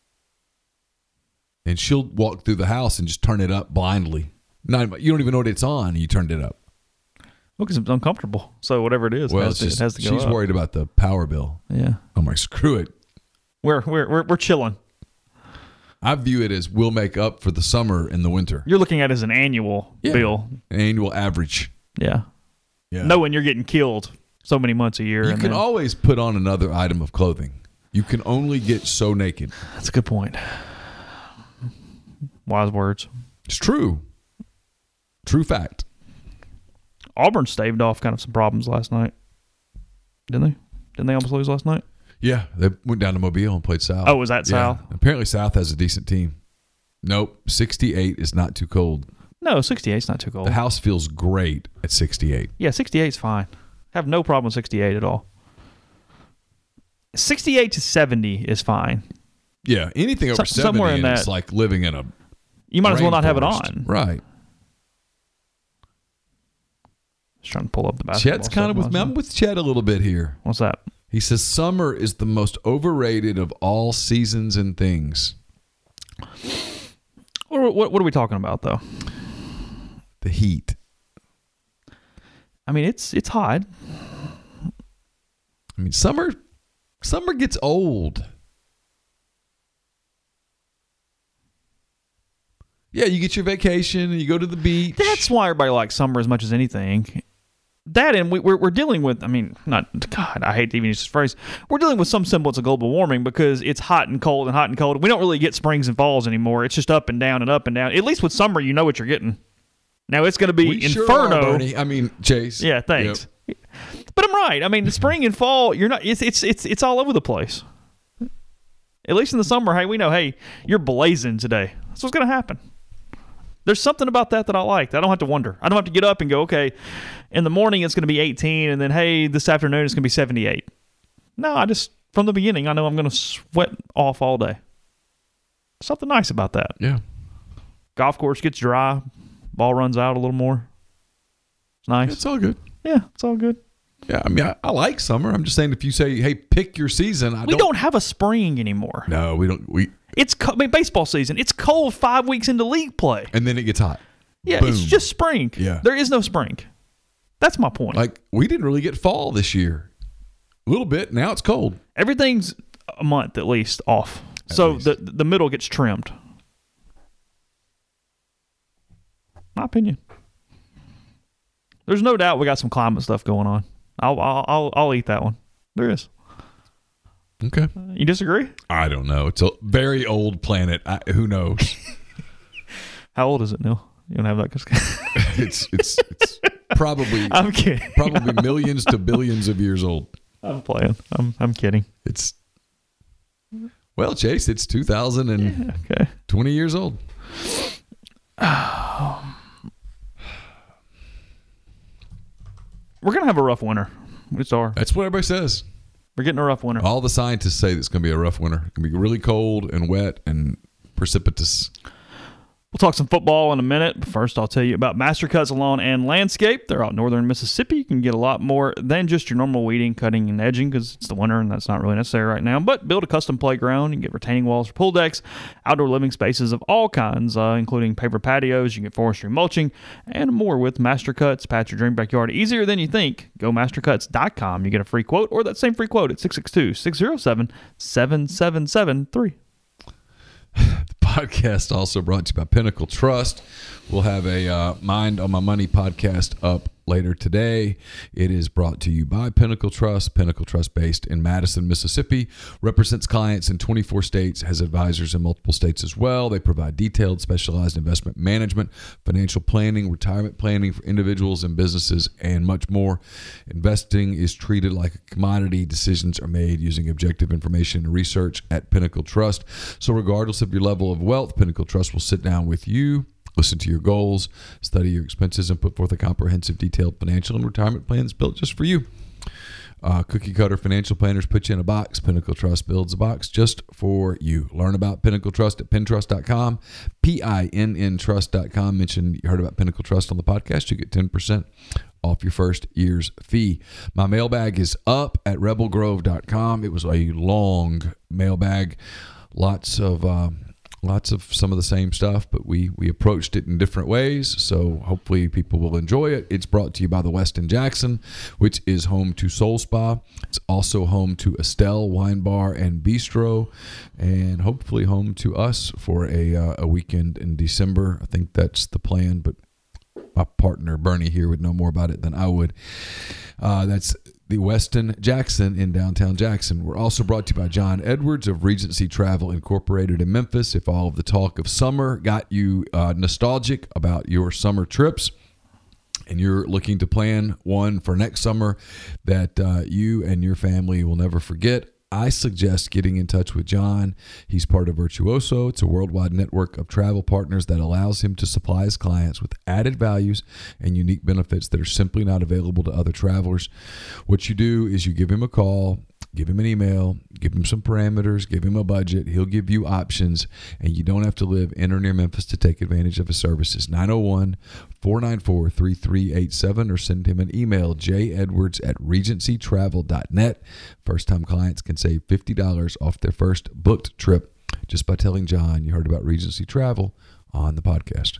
And she'll walk through the house and just turn it up blindly. Not, you don't even know what it's on, and you turned it up. Well, because it's uncomfortable. So whatever it is, Well, it, has it's to, just, it has to go she's up. worried about the power bill. Yeah, I'm like, screw it. we're we're we're, we're chilling. I view it as we'll make up for the summer in the winter. You're looking at it as an annual Yeah. bill. An annual average. Yeah. Yeah. Knowing you're getting killed so many months a year. You and can then- always put on another item of clothing. You can only get so naked. That's a good point. Wise words. It's true. True fact. Auburn staved off kind of some problems last night. Didn't they? Didn't they almost lose last night? Yeah, they went down to Mobile and played South. Oh, was that South? Yeah. Apparently South has a decent team. Nope, sixty-eight is not too cold. No, sixty-eight's not too cold. The house feels great at sixty-eight. Yeah, sixty-eight's fine. Have no problem with sixty-eight at all. sixty-eight to seventy is fine. Yeah, anything over So- somewhere seventy in and it's that- like living in a You might as well not have it rainforest. on. Right. Just trying to pull up the basketball. Chet's kind of stuff. with me. I'm with Chet a little bit here. What's that? He says summer is the most overrated of all seasons and things. What, what, what are we talking about, though? The heat. I mean, it's it's hot. I mean, summer summer gets old. Yeah, you get your vacation and you go to the beach. That's why everybody likes summer as much as anything. That and we, we're we're dealing with. I mean, not God. I hate to even use this phrase. We're dealing with some semblance of global warming because it's hot and cold and hot and cold. We don't really get springs and falls anymore. It's just up and down and up and down. At least with summer, you know what you're getting. Now it's going to be we inferno. Sure are, Bernie. I mean, Chase. Yeah, thanks. Yep. But I'm right. I mean, the spring and fall, you're not. It's it's it's it's all over the place. At least in the summer, hey, we know. Hey, you're blazing today. That's what's going to happen. There's something about that that I like. I don't have to wonder. I don't have to get up and go, okay, in the morning it's going to be eighteen, and then, hey, this afternoon it's going to be seventy-eight. No, I just, from the beginning, I know I'm going to sweat off all day. Something nice about that. Yeah. Golf course gets dry. Ball runs out a little more. It's nice. It's all good. Yeah, it's all good. Yeah, I mean, I, I like summer. I'm just saying if you say, hey, pick your season. I We don't, don't have a spring anymore. No, we don't. We It's co- I mean, baseball season. It's cold five weeks into league play. And then it gets hot. Yeah, Boom. it's just spring. Yeah. There is no spring. That's my point. Like, we didn't really get fall this year. A little bit. Now it's cold. Everything's a month at least off. At so least. the the middle gets trimmed. My opinion. There's no doubt we got some climate stuff going on. I'll I'll I'll, I'll eat that one. There is. Okay. You disagree? I don't know. It's a very old planet. I, who knows? How old is it, Neil? You don't have that? it's it's it's probably I'm kidding. probably millions to billions of years old. I'm playing. I'm I'm kidding. It's well, Chase. It's two thousand and Yeah, okay. twenty years old. We're gonna have a rough winter. It's our. That's what everybody says. We're getting a rough winter. All the scientists say it's going to be a rough winter. It's going to be really cold and wet and precipitous. We'll talk some football in a minute. But first, I'll tell you about Mastercuts Lawn and Landscape. They're out in northern Mississippi. You can get a lot more than just your normal weeding, cutting, and edging because it's the winter and that's not really necessary right now. But build a custom playground. You can get retaining walls for pool decks, outdoor living spaces of all kinds, uh, including paver patios. You can get forestry mulching and more with Mastercuts. Patch your dream backyard easier than you think. Go mastercuts dot com. You get a free quote or that same free quote at six six two, six zero seven, seven seven seven three. The podcast also brought to you by Pinnacle Trust. We'll have a uh, Mind on My Money podcast up later today. It is brought to you by Pinnacle Trust. Pinnacle Trust, based in Madison, Mississippi, represents clients in twenty-four states, has advisors in multiple states as well. They provide detailed, specialized investment management, financial planning, retirement planning for individuals and businesses, and much more. Investing is treated like a commodity. Decisions are made using objective information and research at Pinnacle Trust. So regardless of your level of wealth, Pinnacle Trust will sit down with you, listen to your goals, study your expenses, and put forth a comprehensive, detailed financial and retirement plan that's built just for you. Uh, cookie cutter financial planners put you in a box. Pinnacle Trust builds a box just for you. Learn about Pinnacle Trust at pintrust dot com, P I N N trust dot com. Mention you heard about Pinnacle Trust on the podcast. You get ten percent off your first year's fee. My mailbag is up at rebel grove dot com. It was a long mailbag. Lots of... Uh, Lots of some of the same stuff, but we we approached it in different ways, so hopefully people will enjoy it. It's brought to you by the Westin Jackson, which is home to Soul Spa. It's also home to Estelle Wine Bar and Bistro, and hopefully home to us for a uh, a weekend in December. I think that's the plan, but my partner Bernie here would know more about it than I would. Uh, that's the Westin Jackson in downtown Jackson. We're also brought to you by John Edwards of Regency Travel Incorporated in Memphis. If all of the talk of summer got you uh, nostalgic about your summer trips, and you're looking to plan one for next summer that uh, you and your family will never forget, I suggest getting in touch with John. He's part of Virtuoso. It's a worldwide network of travel partners that allows him to supply his clients with added values and unique benefits that are simply not available to other travelers. What you do is you give him a call. Give him an email, give him some parameters, give him a budget. He'll give you options, and you don't have to live in or near Memphis to take advantage of his services. nine oh one, four nine four, three three eight seven or send him an email, j edwards at regency travel dot net. First-time clients can save fifty dollars off their first booked trip just by telling John you heard about Regency Travel on the podcast.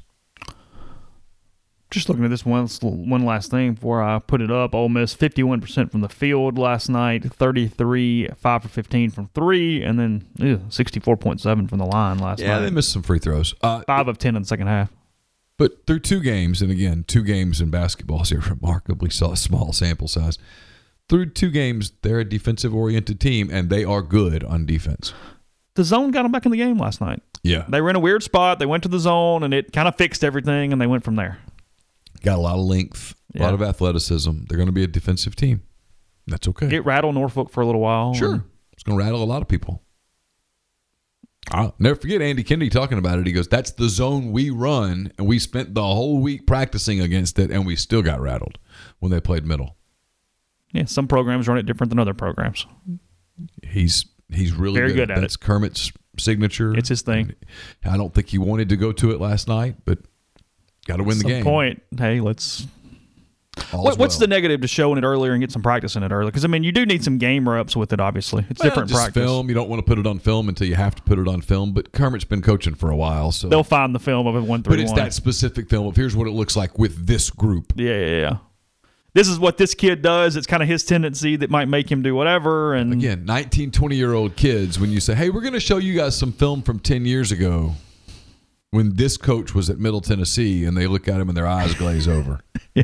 Just looking at this one one last thing before I put it up. Ole Miss fifty-one percent from the field last night, thirty-three, five for fifteen from three, and then ew, sixty-four point seven from the line last yeah, night. Yeah, they missed some free throws. Uh, five of ten in the second half. But through two games, and again, two games in basketball is a remarkably small sample size. Through two games, they're a defensive-oriented team, and they are good on defense. The zone got them back in the game last night. Yeah. They were in a weird spot. They went to the zone, and it kind of fixed everything, and they went from there. Got a lot of length, a yeah. lot of athleticism. They're going to be a defensive team. That's okay. It rattled Norfolk for a little while. Sure. And it's going to rattle a lot of people. I'll never forget Andy Kennedy talking about it. He goes, that's the zone we run, and we spent the whole week practicing against it, and we still got rattled when they played middle. Yeah, some programs run it different than other programs. He's he's really Very good, good at at That's it. Kermit's signature. It's his thing. And I don't think he wanted to go to it last night, but got to win At the some game. point, hey, let's... All's What, what's well. the negative to showing it earlier and get some practice in it early? Because, I mean, you do need some game reps with it, obviously. It's Well, different just practice. film. You don't want to put it on film until you have to put it on film. But Kermit's been coaching for a while, so They'll find the film of it one but three it's one. that specific film of here's what it looks like with this group. Yeah, yeah, yeah. This is what this kid does. It's kind of his tendency that might make him do whatever. And Again, nineteen, twenty-year-old kids, when you say, hey, we're going to show you guys some film from ten years ago when this coach was at Middle Tennessee, and they look at him and their eyes glaze over. yeah.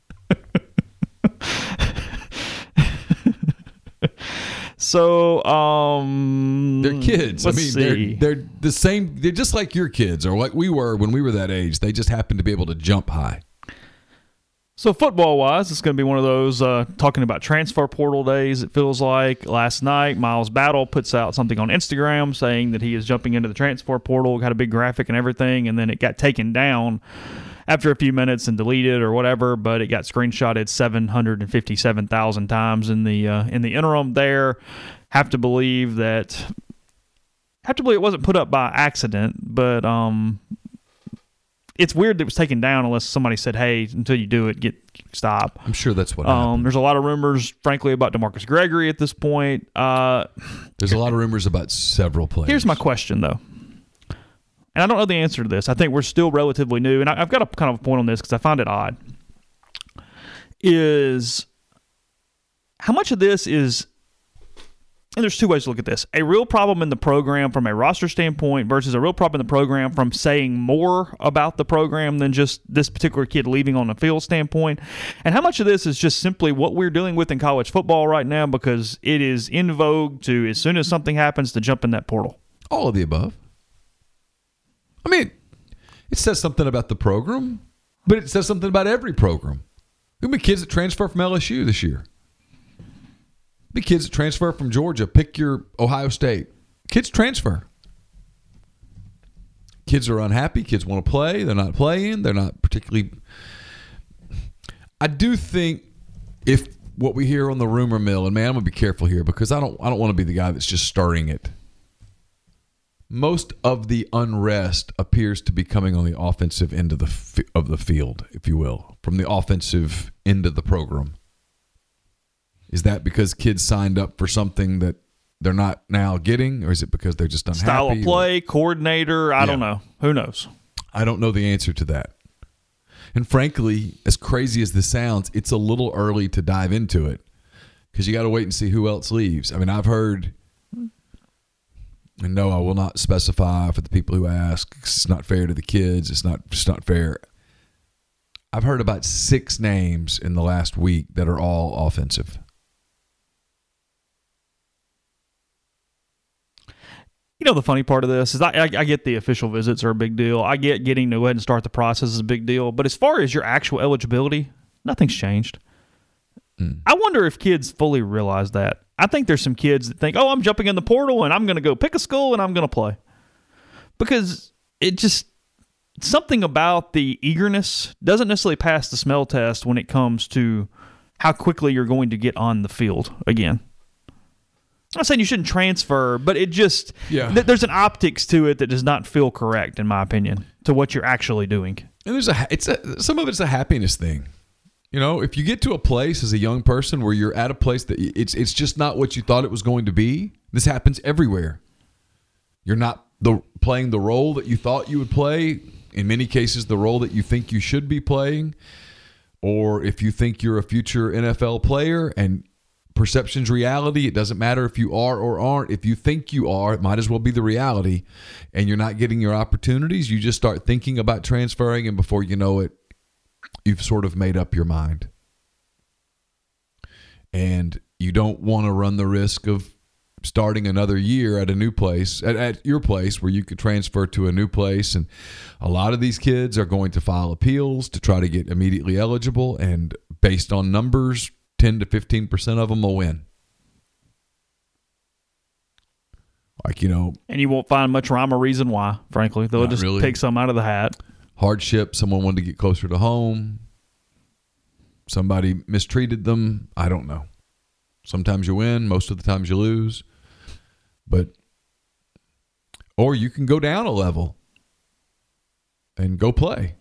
So, um, They're kids. Let's I mean, see. they're they're the same. They're just like your kids, or like we were when we were that age. They just happen to be able to jump high. So football-wise, it's going to be one of those uh, talking about transfer portal days, it feels like. Last night, Miles Battle puts out something on Instagram saying that he is jumping into the transfer portal, got a big graphic and everything, and then it got taken down after a few minutes and deleted or whatever, but it got screenshotted seven hundred fifty-seven thousand times in the uh, in the interim there. Have to believe that have to believe it wasn't put up by accident, but um it's weird that it was taken down unless somebody said, hey, until you do it, get stop. I'm sure that's what Um, happened. there's a lot of rumors, frankly, about DeMarcus Gregory at this point. Uh, There's a lot of rumors about several players. here's my question, though. And I don't know the answer to this. I think we're still relatively new. And I, I've got a kind of a point on this because I find it odd. Is how much of this is... And there's two ways to look at this. A real problem in the program from a roster standpoint versus a real problem in the program from saying more about the program than just this particular kid leaving on the field standpoint. And how much of this is just simply what we're dealing with in college football right now because it is in vogue to, as soon as something happens, to jump in that portal. All of the above. I mean, it says something about the program, but it says something about every program. There'll be kids that transfer from L S U this year. Be kids that transfer from Georgia. Pick your Ohio State. Kids transfer. Kids are unhappy. Kids want to play. They're not playing. They're not particularly... I do think if what we hear on the rumor mill, and man, I'm going to be careful here because I don't I don't want to be the guy that's just stirring it. Most of the unrest appears to be coming on the offensive end of the f- of the field, if you will, from the offensive end of the program. Is that because kids signed up for something that they're not now getting, or is it because they're just unhappy? Style of play, or, coordinator, I Yeah. don't know. Who knows? I don't know the answer to that. And frankly, as crazy as this sounds, it's a little early to dive into it because you got to wait and see who else leaves. I mean, I've heard, and no, I will not specify for the people who ask. It's not fair to the kids. It's not just not fair. I've heard about six names in the last week that are all offensive. You know, the funny part of this is I, I, I get the official visits are a big deal. I get getting to go ahead and start the process is a big deal. But as far as your actual eligibility, nothing's changed. Mm. I wonder if kids fully realize that. I think there's some kids that think, oh, I'm jumping in the portal and I'm going to go pick a school and I'm going to play. Because it just, something about the eagerness doesn't necessarily pass the smell test when it comes to how quickly you're going to get on the field again. I'm not saying you shouldn't transfer, but it just Yeah. th- there's an optics to it that does not feel correct, in my opinion, to what you're actually doing. And there's a it's a some of it's a happiness thing. You know, if you get to a place as a young person where you're at a place that it's it's just not what you thought it was going to be. This happens everywhere. You're not the playing the role that you thought you would play. In many cases, the role that you think you should be playing. Or if you think you're a future N F L player and perception's reality, it doesn't matter if you are or aren't. If you think you are, it might as well be the reality. And you're not getting your opportunities. You just start thinking about transferring, and before you know it, you've sort of made up your mind. And you don't want to run the risk of starting another year at a new place, at, at your place where you could transfer to a new place. And a lot of these kids are going to file appeals to try to get immediately eligible. And based on numbers, ten to fifteen percent of them will win. Like, you know. And you won't find much rhyme or reason why, frankly. They'll just really. pick some out of the hat. Hardship, someone wanted to get closer to home. Somebody mistreated them. I don't know. Sometimes you win, most of the times you lose. But, or you can go down a level and go play.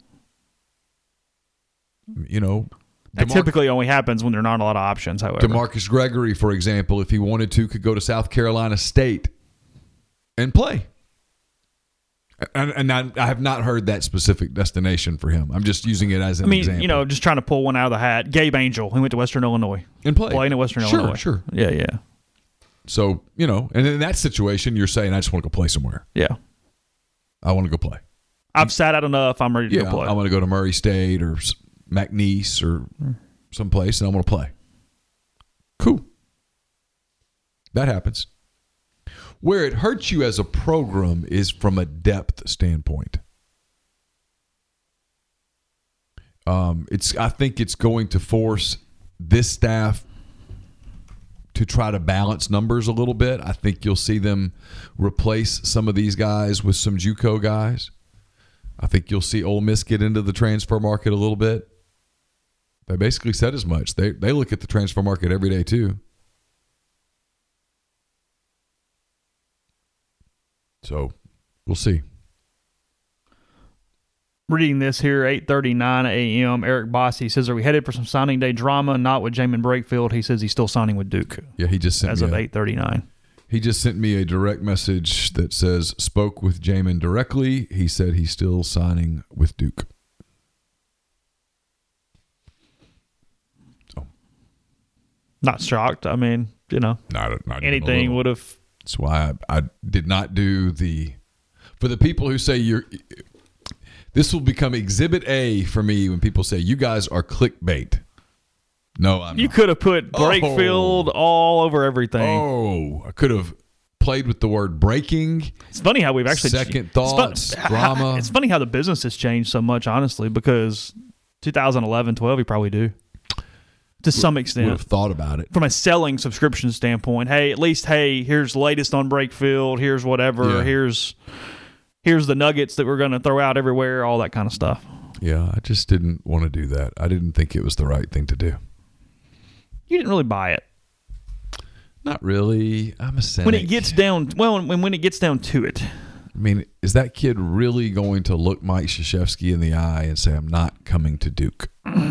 You know. That DeMar- typically only happens when there are not a lot of options, however. DeMarcus Gregory, for example, if he wanted to, could go to South Carolina State and play. And, and I, I have not heard that specific destination for him. I'm just using it as an I mean, example. you know, just trying to pull one out of the hat. Gabe Angel, he went to Western Illinois. And play. Playing at Western sure, Illinois. Sure, Yeah, yeah. So, you know, and in that situation, you're saying, I just want to go play somewhere. Yeah. I want to go play. I've sat out enough. I'm ready to Yeah, go play. I want to go to Murray State or McNeese or someplace, and I want to play. Cool. That happens. Where it hurts you as a program is from a depth standpoint. Um, it's. I think it's going to force this staff to try to balance numbers a little bit. I think you'll see them replace some of these guys with some JUCO guys. I think you'll see Ole Miss get into the transfer market a little bit. They basically said as much. They they look at the transfer market every day too. So, we'll see. Reading this here, eight thirty-nine a.m., Eric Bossy says, are we headed for some signing day drama? Not with Jamin Brakefield. He says he's still signing with Duke. Yeah, he just sent as me of a, eight thirty-nine. He just sent me a direct message that says, spoke with Jamin directly. He said he's still signing with Duke. So. Not shocked. I mean, you know, Not, not anything would have. That's why I, I did not do the. For the people who say you're. This will become exhibit A for me when people say you guys are clickbait. No, I'm You not. could have put Brakefield Oh. all over everything. Oh, I could have played with the word breaking. It's funny how we've actually Second it's fun- thoughts, drama. It's funny how the business has changed so much, honestly, because twenty eleven, twelve, you probably do to some Would extent. have thought about it. From a selling subscription standpoint, hey, at least, hey, here's the latest on Brakefield. Here's whatever. Yeah. Here's here's the nuggets that we're going to throw out everywhere. All that kind of stuff. Yeah, I just didn't want to do that. I didn't think it was the right thing to do. You didn't really buy it. Not really. I'm a cynic. When it gets down, well, when when it gets down to it, I mean, is that kid really going to look Mike Krzyzewski in the eye and say, I'm not coming to Duke?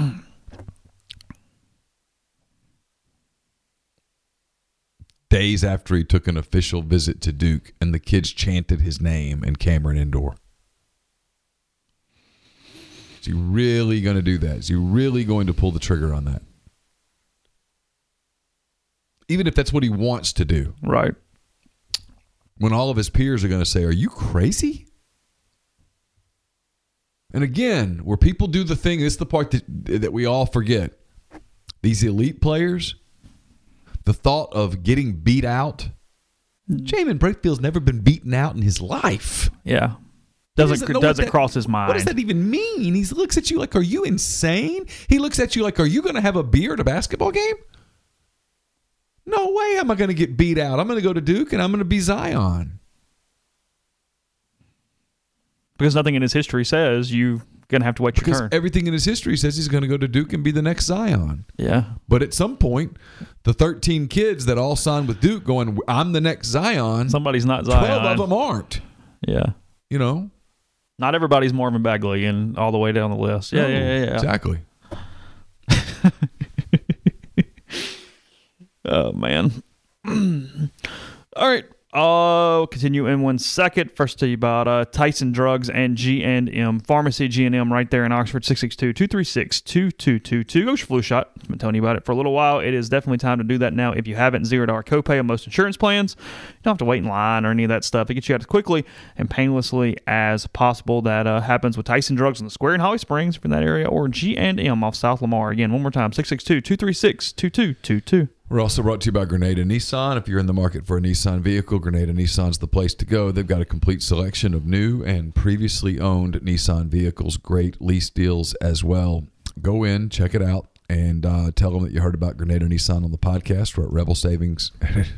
Days after he took an official visit to Duke and the kids chanted his name in Cameron Indoor. Is he really going to do that? Is he really going to pull the trigger on that? Even if that's what he wants to do. right? When all of his peers are going to say, are you crazy? And again, where people do the thing, this is the part that, that we all forget. These elite players, the thought of getting beat out. Jamin Brakefield's never been beaten out in his life. Yeah, He doesn't doesn't know doesn't what that- cross his mind. What does that even mean? He looks at you like, are you insane? He looks at you like, are you going to have a beer at a basketball game? No way am I going to get beat out. I'm going to go to Duke and I'm going to be Zion. Because nothing in his history says you Going to have to wait your Because turn. everything in his history says he's going to go to Duke and be the next Zion. Yeah. But at some point, the thirteen kids that all signed with Duke going, I'm the next Zion. Somebody's not Zion. twelve of them aren't. Yeah. You know? Not everybody's Marvin Bagley and all the way down the list. Yeah, No, yeah, yeah, yeah. Exactly. Oh, man. All right. I'll continue in one second. First, tell you about uh, Tyson Drugs and G and M Pharmacy. G and M right there in Oxford, six six two, two three six, two two two two. Go your flu shot. I've been telling you about it for a little while. It is definitely time to do that now. If you haven't, zero dollar copay on most insurance plans. You don't have to wait in line or any of that stuff. It gets you out as quickly and painlessly as possible. That uh, happens with Tyson Drugs in the Square in Holly Springs from that area, or G and M off South Lamar. Again, one more time, six six two, two three six, two two two two. We're also brought to you by Grenada Nissan. If you're in the market for a Nissan vehicle, Grenada Nissan's the place to go. They've got a complete selection of new and previously owned Nissan vehicles, great lease deals as well. Go in, check it out, and uh, tell them that you heard about Grenada Nissan on the podcast. We're at Rebel Savings,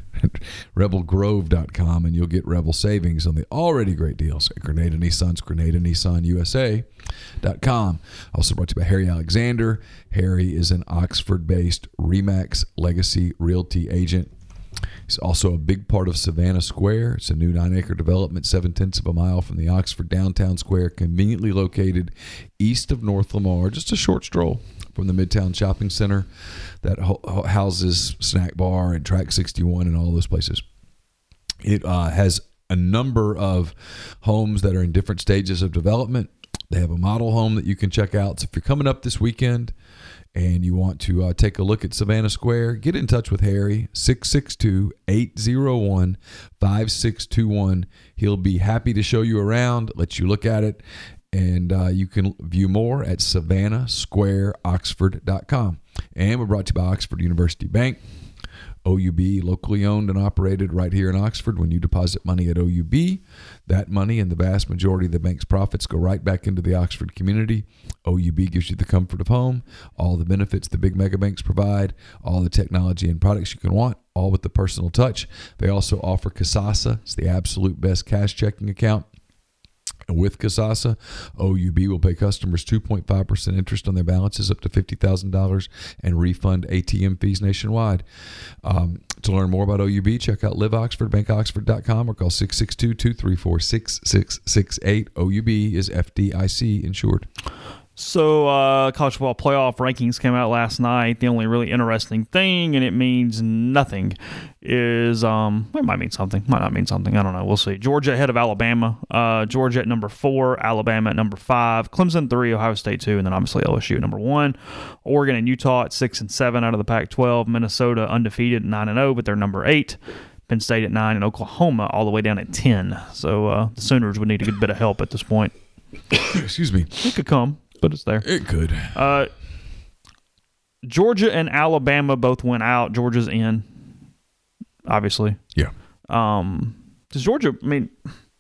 rebel grove dot com, and you'll get Rebel Savings on the already great deals at Grenada Nissan's Grenada Nissan U S A dot com. Also brought to you by Harry Alexander. Harry is an Oxford-based RE/MAX Legacy Realty agent. He's also a big part of Savannah Square. It's a new nine-acre development, seven-tenths of a mile from the Oxford downtown square, conveniently located east of North Lamar, just a short stroll from the Midtown Shopping Center that ho- houses Snack Bar and Track sixty-one and all those places. It uh, has a number of homes that are in different stages of development. They have a model home that you can check out. So if you're coming up this weekend and you want to uh, take a look at Savannah Square, get in touch with Harry, six six two, eight zero one, five six two one. He'll be happy to show you around, let you look at it, and uh, you can view more at savannah square oxford dot com. And we're brought to you by Oxford University Bank. O U B, locally owned and operated right here in Oxford. When you deposit money at O U B, that money and the vast majority of the bank's profits go right back into the Oxford community. O U B gives you the comfort of home, all the benefits the big mega banks provide, all the technology and products you can want, all with the personal touch. They also offer Kasasa. It's the absolute best cash checking account. And with Kasasa, O U B will pay customers two point five percent interest on their balances up to fifty thousand dollars and refund A T M fees nationwide. Um, to learn more about O U B, check out live oxford bank oxford dot com or call six six two, two three four, six six six eight. O U B is F D I C insured. So, uh, college football playoff rankings came out last night. The only really interesting thing, and it means nothing, is um, it might mean something, might not mean something. I don't know. We'll see. Georgia ahead of Alabama. Uh, Georgia at number four, Alabama at number five, Clemson three, Ohio State two, and then obviously L S U at number one. Oregon and Utah at six and seven out of the Pac twelve. Minnesota undefeated at nine and zero, but they're number eight. Penn State at nine, and Oklahoma all the way down at ten. So uh, the Sooners would need a good bit of help at this point. Excuse me. It could come, but it's there. It could. Uh, Georgia and Alabama both went out. Georgia's in, obviously. Yeah. Um, does Georgia, I mean,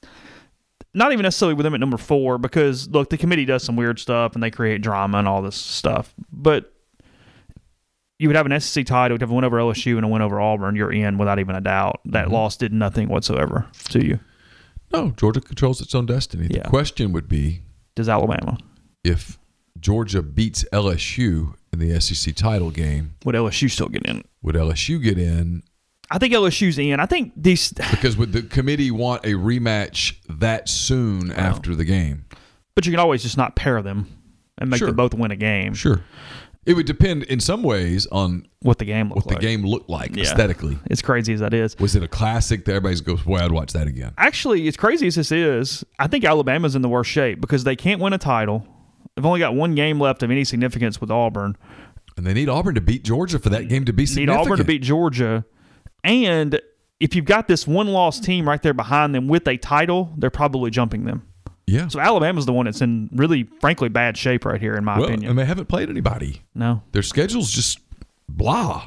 not even necessarily with them at number four, because, look, the committee does some weird stuff and they create drama and all this stuff. But you would have an S E C title, you'd have a win over L S U and a win over Auburn. You're in without even a doubt. That mm-hmm. loss did nothing whatsoever to you. No, Georgia controls its own destiny. Yeah. The question would be, does Alabama? If Georgia beats L S U in the S E C title game, would L S U still get in? Would L S U get in? I think L S U's in. I think these because would the committee want a rematch that soon oh. after the game? But you can always just not pair them and make sure. them both win a game. Sure. It would depend in some ways on what the game looked what like. the game looked like yeah. aesthetically. As crazy as that is. Was it a classic that everybody goes, boy, I'd watch that again? Actually, as crazy as this is, I think Alabama's in the worst shape because they can't win a title. They've only got one game left of any significance with Auburn. And they need Auburn to beat Georgia for that game to be significant. Need Auburn to beat Georgia. And if you've got this one-loss team right there behind them with a title, they're probably jumping them. Yeah. So Alabama's the one that's in really, frankly, bad shape right here, in my well, opinion. And they haven't played anybody. No. Their schedule's just blah.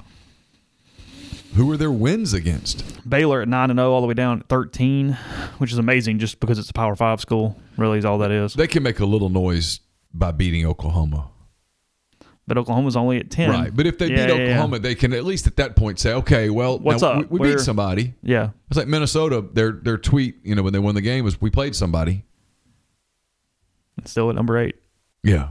Who are their wins against? Baylor at nine and oh all the way down at thirteen, which is amazing just because it's a Power five school, really is all that is. They can make a little noise by beating Oklahoma. But Oklahoma's only at ten. Right. But if they yeah, beat yeah, Oklahoma, yeah. they can at least at that point say, okay, well, what's now, up? we, we beat somebody. Yeah. It's like Minnesota, their their tweet, you know, when they won the game was, we played somebody. It's still at number eight. Yeah.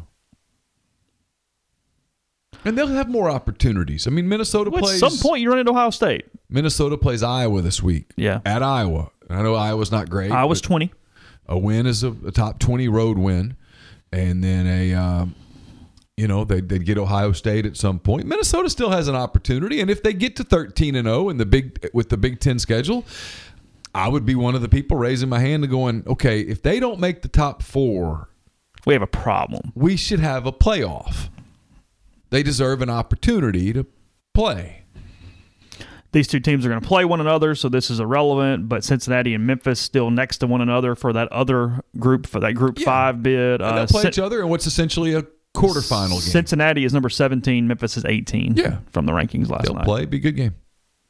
And they'll have more opportunities. I mean, Minnesota Well, plays. At some point, you run into Ohio State. Minnesota plays Iowa this week. Yeah. At Iowa. I know Iowa's not great. Iowa's but twenty. A win is a, a top twenty road win. And then a, um, you know, they, they'd get Ohio State at some point. Minnesota still has an opportunity. And if they get to thirteen and oh in the big with the Big Ten schedule, I would be one of the people raising my hand and going, okay, if they don't make the top four, We have a problem. we should have a playoff. They deserve an opportunity to play. These two teams are going to play one another, so this is irrelevant. But Cincinnati and Memphis still next to one another for that other group, for that Group Yeah. Five bid. And they'll Uh, play Cin- each other in what's essentially a quarterfinal game. Cincinnati is number seventeen. Memphis is eighteen. Yeah. From the rankings last They'll night. play. Be a good game.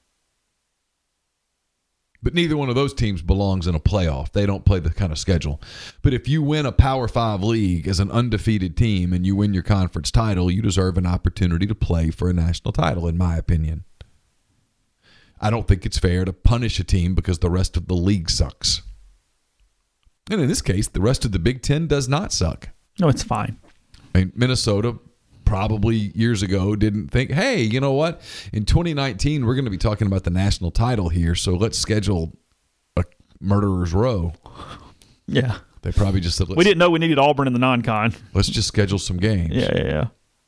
But neither one of those teams belongs in a playoff. They don't play the kind of schedule. But if you win a Power Five league as an undefeated team and you win your conference title, you deserve an opportunity to play for a national title, in my opinion. I don't think it's fair to punish a team because the rest of the league sucks. And in this case, the rest of the Big Ten does not suck. No, it's fine. I mean, Minnesota probably years ago didn't think, hey, you know what? In twenty nineteen, we're going to be talking about the national title here, so let's schedule a murderer's row. Yeah. They probably just said, let's, We didn't know we needed Auburn in the non-con. let's just schedule some games. Yeah, yeah, yeah.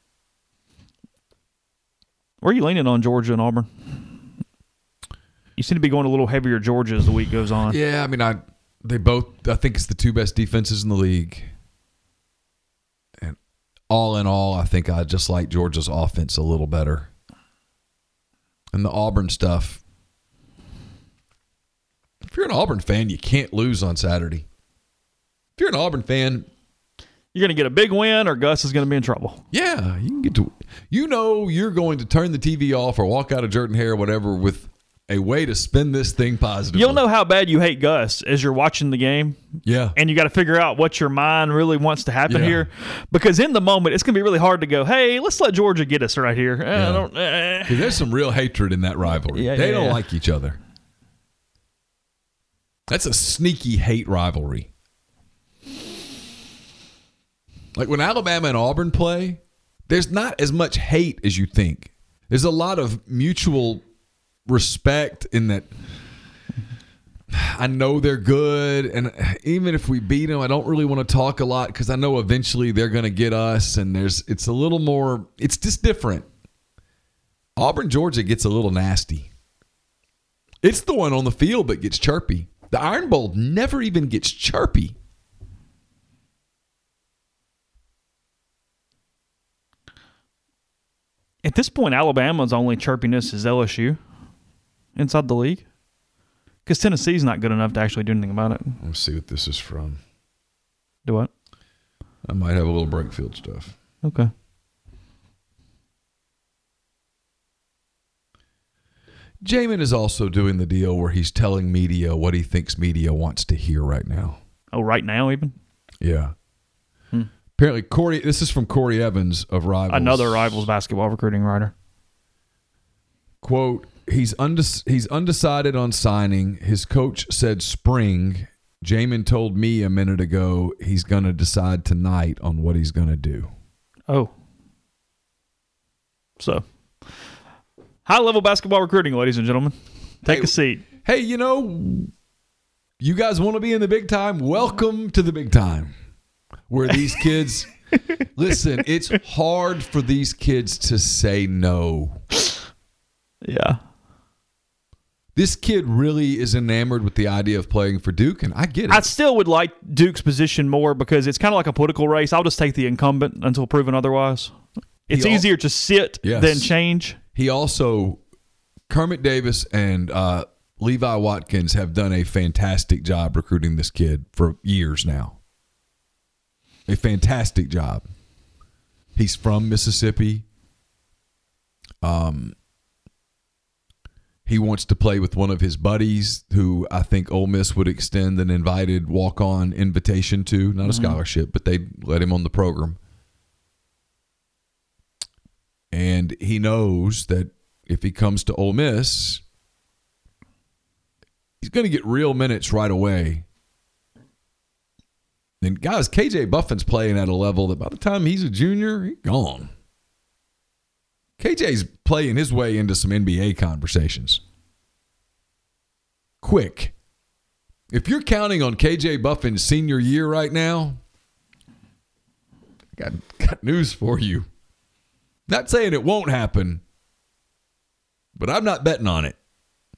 Where are you leaning on Georgia and Auburn? You seem to be going a little heavier Georgia as the week goes on. Yeah, I mean, I they both, I think it's the two best defenses in the league. And all in all, I think I just like Georgia's offense a little better. And the Auburn stuff, if you're an Auburn fan, you can't lose on Saturday. If you're an Auburn fan, You're going to get a big win or Gus is going to be in trouble. yeah, you can get to, you know, you're going to turn the T V off or walk out of Jordan Hare or whatever with a way to spin this thing positively. You'll know how bad you hate Gus as you're watching the game. Yeah. And you got to figure out what your mind really wants to happen Yeah. here. Because in the moment, it's going to be really hard to go, hey, let's let Georgia get us right here. Eh, I Yeah. don't, eh. 'Cause there's some real hatred in that rivalry. Yeah, they yeah, don't yeah. like each other. That's a sneaky hate rivalry. Like when Alabama and Auburn play, there's not as much hate as you think. There's a lot of mutual respect in that I know they're good, and even if we beat them, I don't really want to talk a lot because I know eventually they're going to get us, and there's it's a little more, it's just different. Auburn, Georgia gets a little nasty. It's the one on the field that gets chirpy. The Iron Bowl never even gets chirpy. At this point, Alabama's only chirpiness is L S U inside the league. Because Tennessee's not good enough to actually do anything about it. Let's see what this is from. Do what? I might have a little Breakfield stuff. Okay. Jamin is also doing the deal where he's telling media what he thinks media wants to hear right now. Oh, right now even? Yeah. Hmm. Apparently, Corey. This is from Corey Evans of Rivals. Another Rivals basketball recruiting writer. Quote, he's, undec- he's undecided on signing. His coach said spring. Jamin told me a minute ago he's going to decide tonight on what he's going to do. Oh. So, high-level basketball recruiting, ladies and gentlemen. Take Hey, a seat. Hey, you know, you guys want to be in the big time? Welcome to the big time. Where these kids, listen, it's hard for these kids to say no. Yeah. This kid really is enamored with the idea of playing for Duke, and I get it. I still would like Duke's position more because it's kind of like a political race. I'll just take the incumbent until proven otherwise. It's He al- easier to sit Yes. than change. He also, Kermit Davis and uh, Levi Watkins have done a fantastic job recruiting this kid for years now. A fantastic job. He's from Mississippi. Um, he wants to play with one of his buddies who I think Ole Miss would extend an invited walk-on invitation to. Not a scholarship, but they let him on the program. And he knows that if he comes to Ole Miss, he's going to get real minutes right away. And guys, K J Buffin's playing at a level that by the time he's a junior, he's gone. K J's playing his way into some N B A conversations. Quick. If you're counting on K J Buffin's senior year right now, I got, got news for you. Not saying it won't happen, but I'm not betting on it.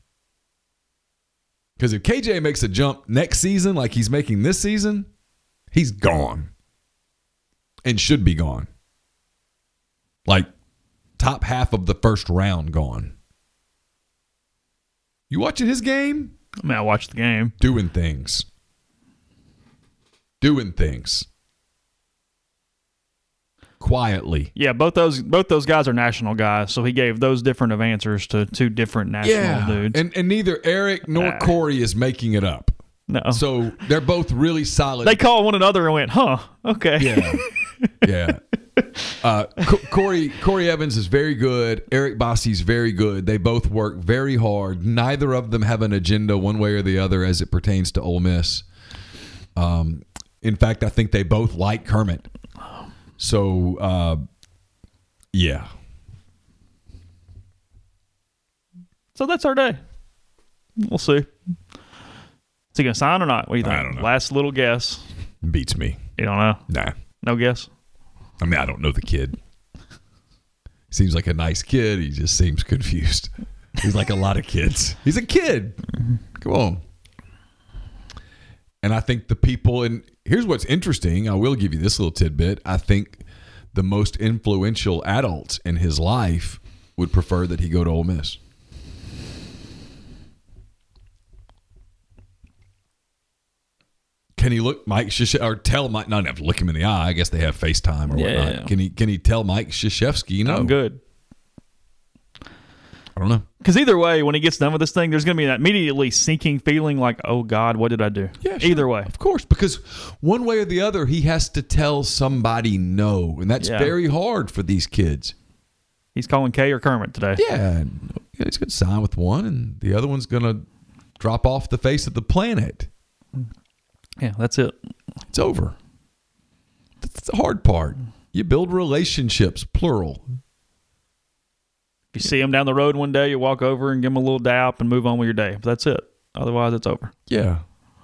Because if K J makes a jump next season like he's making this season, he's gone. And should be gone. Like top half of the first round gone. You watching his game? I mean, I watched the game. Doing things. Doing things. Quietly. Yeah, both those both those guys are national guys, so he gave those different of answers to two different national Yeah. dudes. And and neither Eric nor Nah. Corey is making it up. No. So they're both really solid. They called one another and went, huh, okay. Yeah. Yeah. Uh, Co- Corey Corey Evans is very good. Eric Bossie's very good. They both work very hard. Neither of them have an agenda one way or the other as it pertains to Ole Miss. Um, in fact, I think they both like Kermit. So, uh, yeah. So that's our day. We'll see. Is he going to sign or not? What do you think? I don't know. Last little guess. Beats me. You don't know? Nah. No guess? I mean, I don't know the kid. Seems like a nice kid. He just seems confused. He's like a lot of kids. He's a kid. Come on. And I think the people, and here's what's interesting. I will give you this little tidbit. I think the most influential adults in his life would prefer that he go to Ole Miss. Can he look Mike Krzyzewski, or tell Mike? Not have to look him in the eye. I guess they have FaceTime or Yeah. whatnot. Can he? Can he tell Mike Krzyzewski? No, I'm good. I don't know. Because either way, when he gets done with this thing, there's going to be that immediately sinking feeling like, oh, God, what did I do? Yeah, sure. Either way. Of course, because one way or the other, he has to tell somebody no, and that's Yeah. very hard for these kids. He's calling Kay or Kermit today. Yeah, and he's going to sign with one, and the other one's going to drop off the face of the planet. Yeah, that's it. It's over. That's the hard part. You build relationships, plural. If you see him down the road one day, you walk over and give him a little dap and move on with your day. That's it. Otherwise, it's over. Yeah.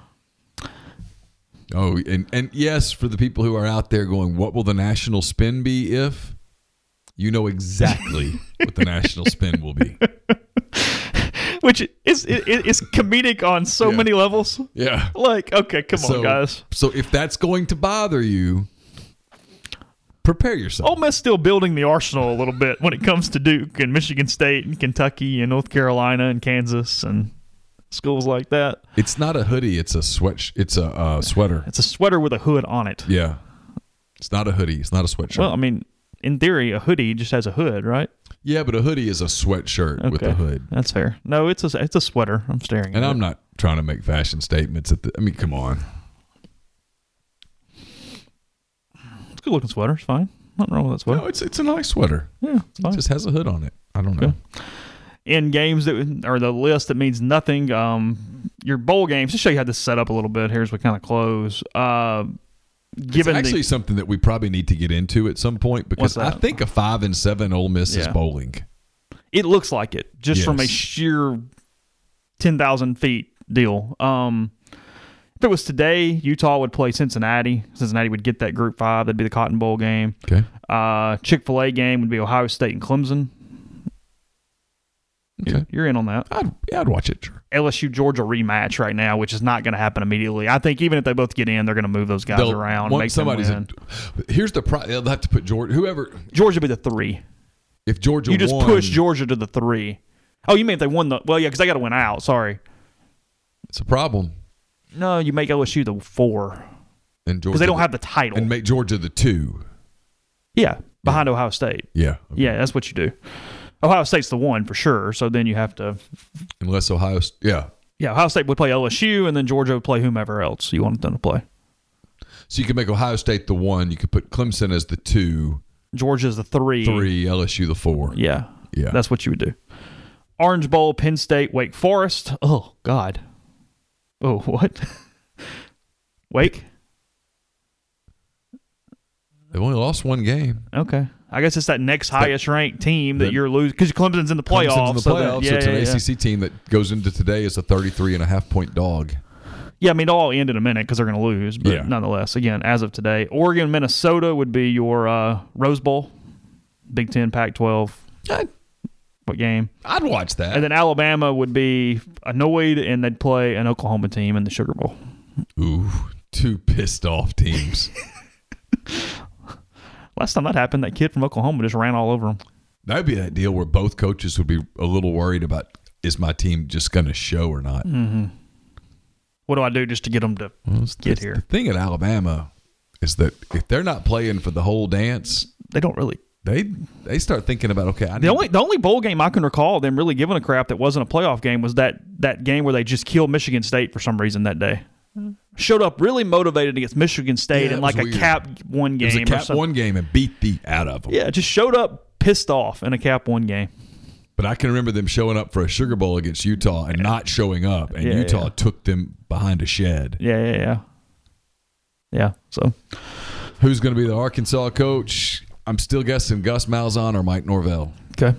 Oh, and, and yes, for the people who are out there going, what will the national spin be if? You know exactly what the national spin will be. Which is it, it's comedic on so Yeah. many levels. Yeah. Like, okay, come So, on, guys. So if that's going to bother you, prepare yourself. Ole Miss still building the arsenal a little bit when it comes to Duke and Michigan State and Kentucky and North Carolina and Kansas and schools like that. It's not a hoodie. It's a sweat. It's a uh, sweater. It's a sweater with a hood on it. Yeah. It's not a hoodie. It's not a sweatshirt. Well, I mean, in theory, a hoodie just has a hood, right? Yeah, but a hoodie is a sweatshirt Okay. with a hood. That's fair. No, it's a it's a sweater. I'm staring And at I'm it. not trying to make fashion statements. At the, I mean, come on. It's a good looking sweater. It's fine. Nothing wrong with that sweater. No, it's it's a nice sweater. Yeah, it's It fine. just has a hood on it. I don't know. Okay. In games that or the list that means nothing, um, your bowl games. To show you how this set up a little bit. Here's what kind of close. Uh, It's given actually the, something that we probably need to get into at some point because What's I that? think a five and seven Ole Miss is Yeah. bowling. it looks like it just from a Yes. sheer ten thousand feet deal. Um, if it was today, Utah would play Cincinnati. Cincinnati would get that Group Five. That'd be the Cotton Bowl game. Okay. Uh, Chick-fil-A game would be Ohio State and Clemson. Okay. You're, you're in on that. I'd, yeah, I'd watch it. Sure. L S U Georgia rematch right now, which is not going to happen immediately. I think even if they both get in, they're going to move those guys They'll- around and once make them somebody's win. a- here's the pro- they'll have to put Georgia. Whoever, Georgia be the three. if Georgia You just won, push Georgia to the three. Oh, you mean if they won the? Well, yeah, because they got to win out. Sorry. it's a problem. No, you make L S U the four And Georgia because they don't have the title. and make Georgia the two. yeah, behind Ohio State. Yeah. Yeah, that's what you do. Ohio State's the one for sure. So then you have to. Unless Ohio, yeah. Yeah, Ohio State would play L S U, and then Georgia would play whomever else you want them to play. So you can make Ohio State the one. You could put Clemson as the two, Georgia's the three. three, L S U the four. Yeah. Yeah. That's what you would do. Orange Bowl, Penn State, Wake Forest. Oh, God. Oh, what? Wake? They've only lost one game. Okay. I guess it's that next highest ranked team that, that you're losing because Clemson's in the playoffs. Clemson's in the so, playoffs, that, yeah, so it's an yeah, A C C yeah. team that goes into today as a thirty-three and a half point dog. Yeah, I mean, it'll all end in a minute because they're going to lose. But Yeah. nonetheless, again, as of today, Oregon, Minnesota would be your uh, Rose Bowl, Big Ten, Pac twelve I'd, what game. I'd watch that. And then Alabama would be annoyed, and they'd play an Oklahoma team in the Sugar Bowl. Ooh, two pissed off teams. Last time that happened, that kid from Oklahoma just ran all over them. That'd be that deal where both coaches would be a little worried about, is my team just going to show or not? Mm-hmm. What do I do just to get them to Well, get the, here? The thing at Alabama is that if they're not playing for the whole dance, They don't really. they they start thinking about, okay, I need The only the only bowl game I can recall them really giving a crap that wasn't a playoff game was that that game where they just killed Michigan State for some reason that day. Showed up really motivated against Michigan State Yeah, in that like was a weird. cap one game. it was a or cap something. one game and beat the out of them. Yeah, just showed up pissed off in a cap one game. But I can remember them showing up for a Sugar Bowl against Utah and not showing up, and Yeah, Utah yeah. took them behind a shed. Yeah, yeah, yeah. Yeah, so Who's going to be the Arkansas coach? I'm still guessing Gus Malzahn or Mike Norvell. okay.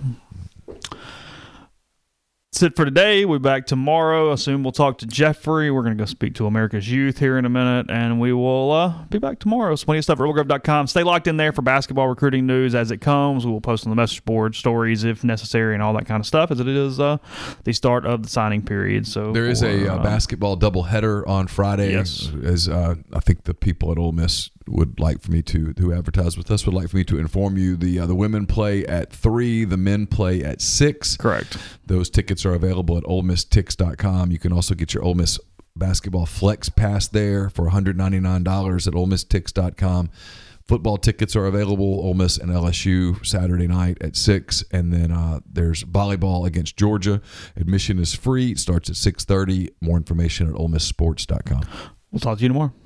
That's it for today. We'll be back tomorrow. I assume we'll talk to Jeffrey. We're going to go speak to America's Youth here in a minute, and we will uh, be back tomorrow. So plenty of stuff at rebel grove dot com. Stay locked in there for basketball recruiting news as it comes. We will post on the message board stories if necessary and all that kind of stuff as it is uh, the start of the signing period. So There is for, a uh, uh, basketball doubleheader on Friday. Yes. As uh, I think the people at Ole Miss would like for me to, who advertise with us, would like for me to inform you. The uh, the women play at three, the men play at six. Correct. Those tickets are available at ole miss tix dot com. You can also get your Ole Miss basketball flex pass there for one hundred ninety-nine dollars at ole miss tix dot com. Football tickets are available, Ole Miss and L S U Saturday night at six. And then uh, there's volleyball against Georgia. Admission is free. It starts at six thirty. More information at ole miss sports dot com. We'll talk to you tomorrow.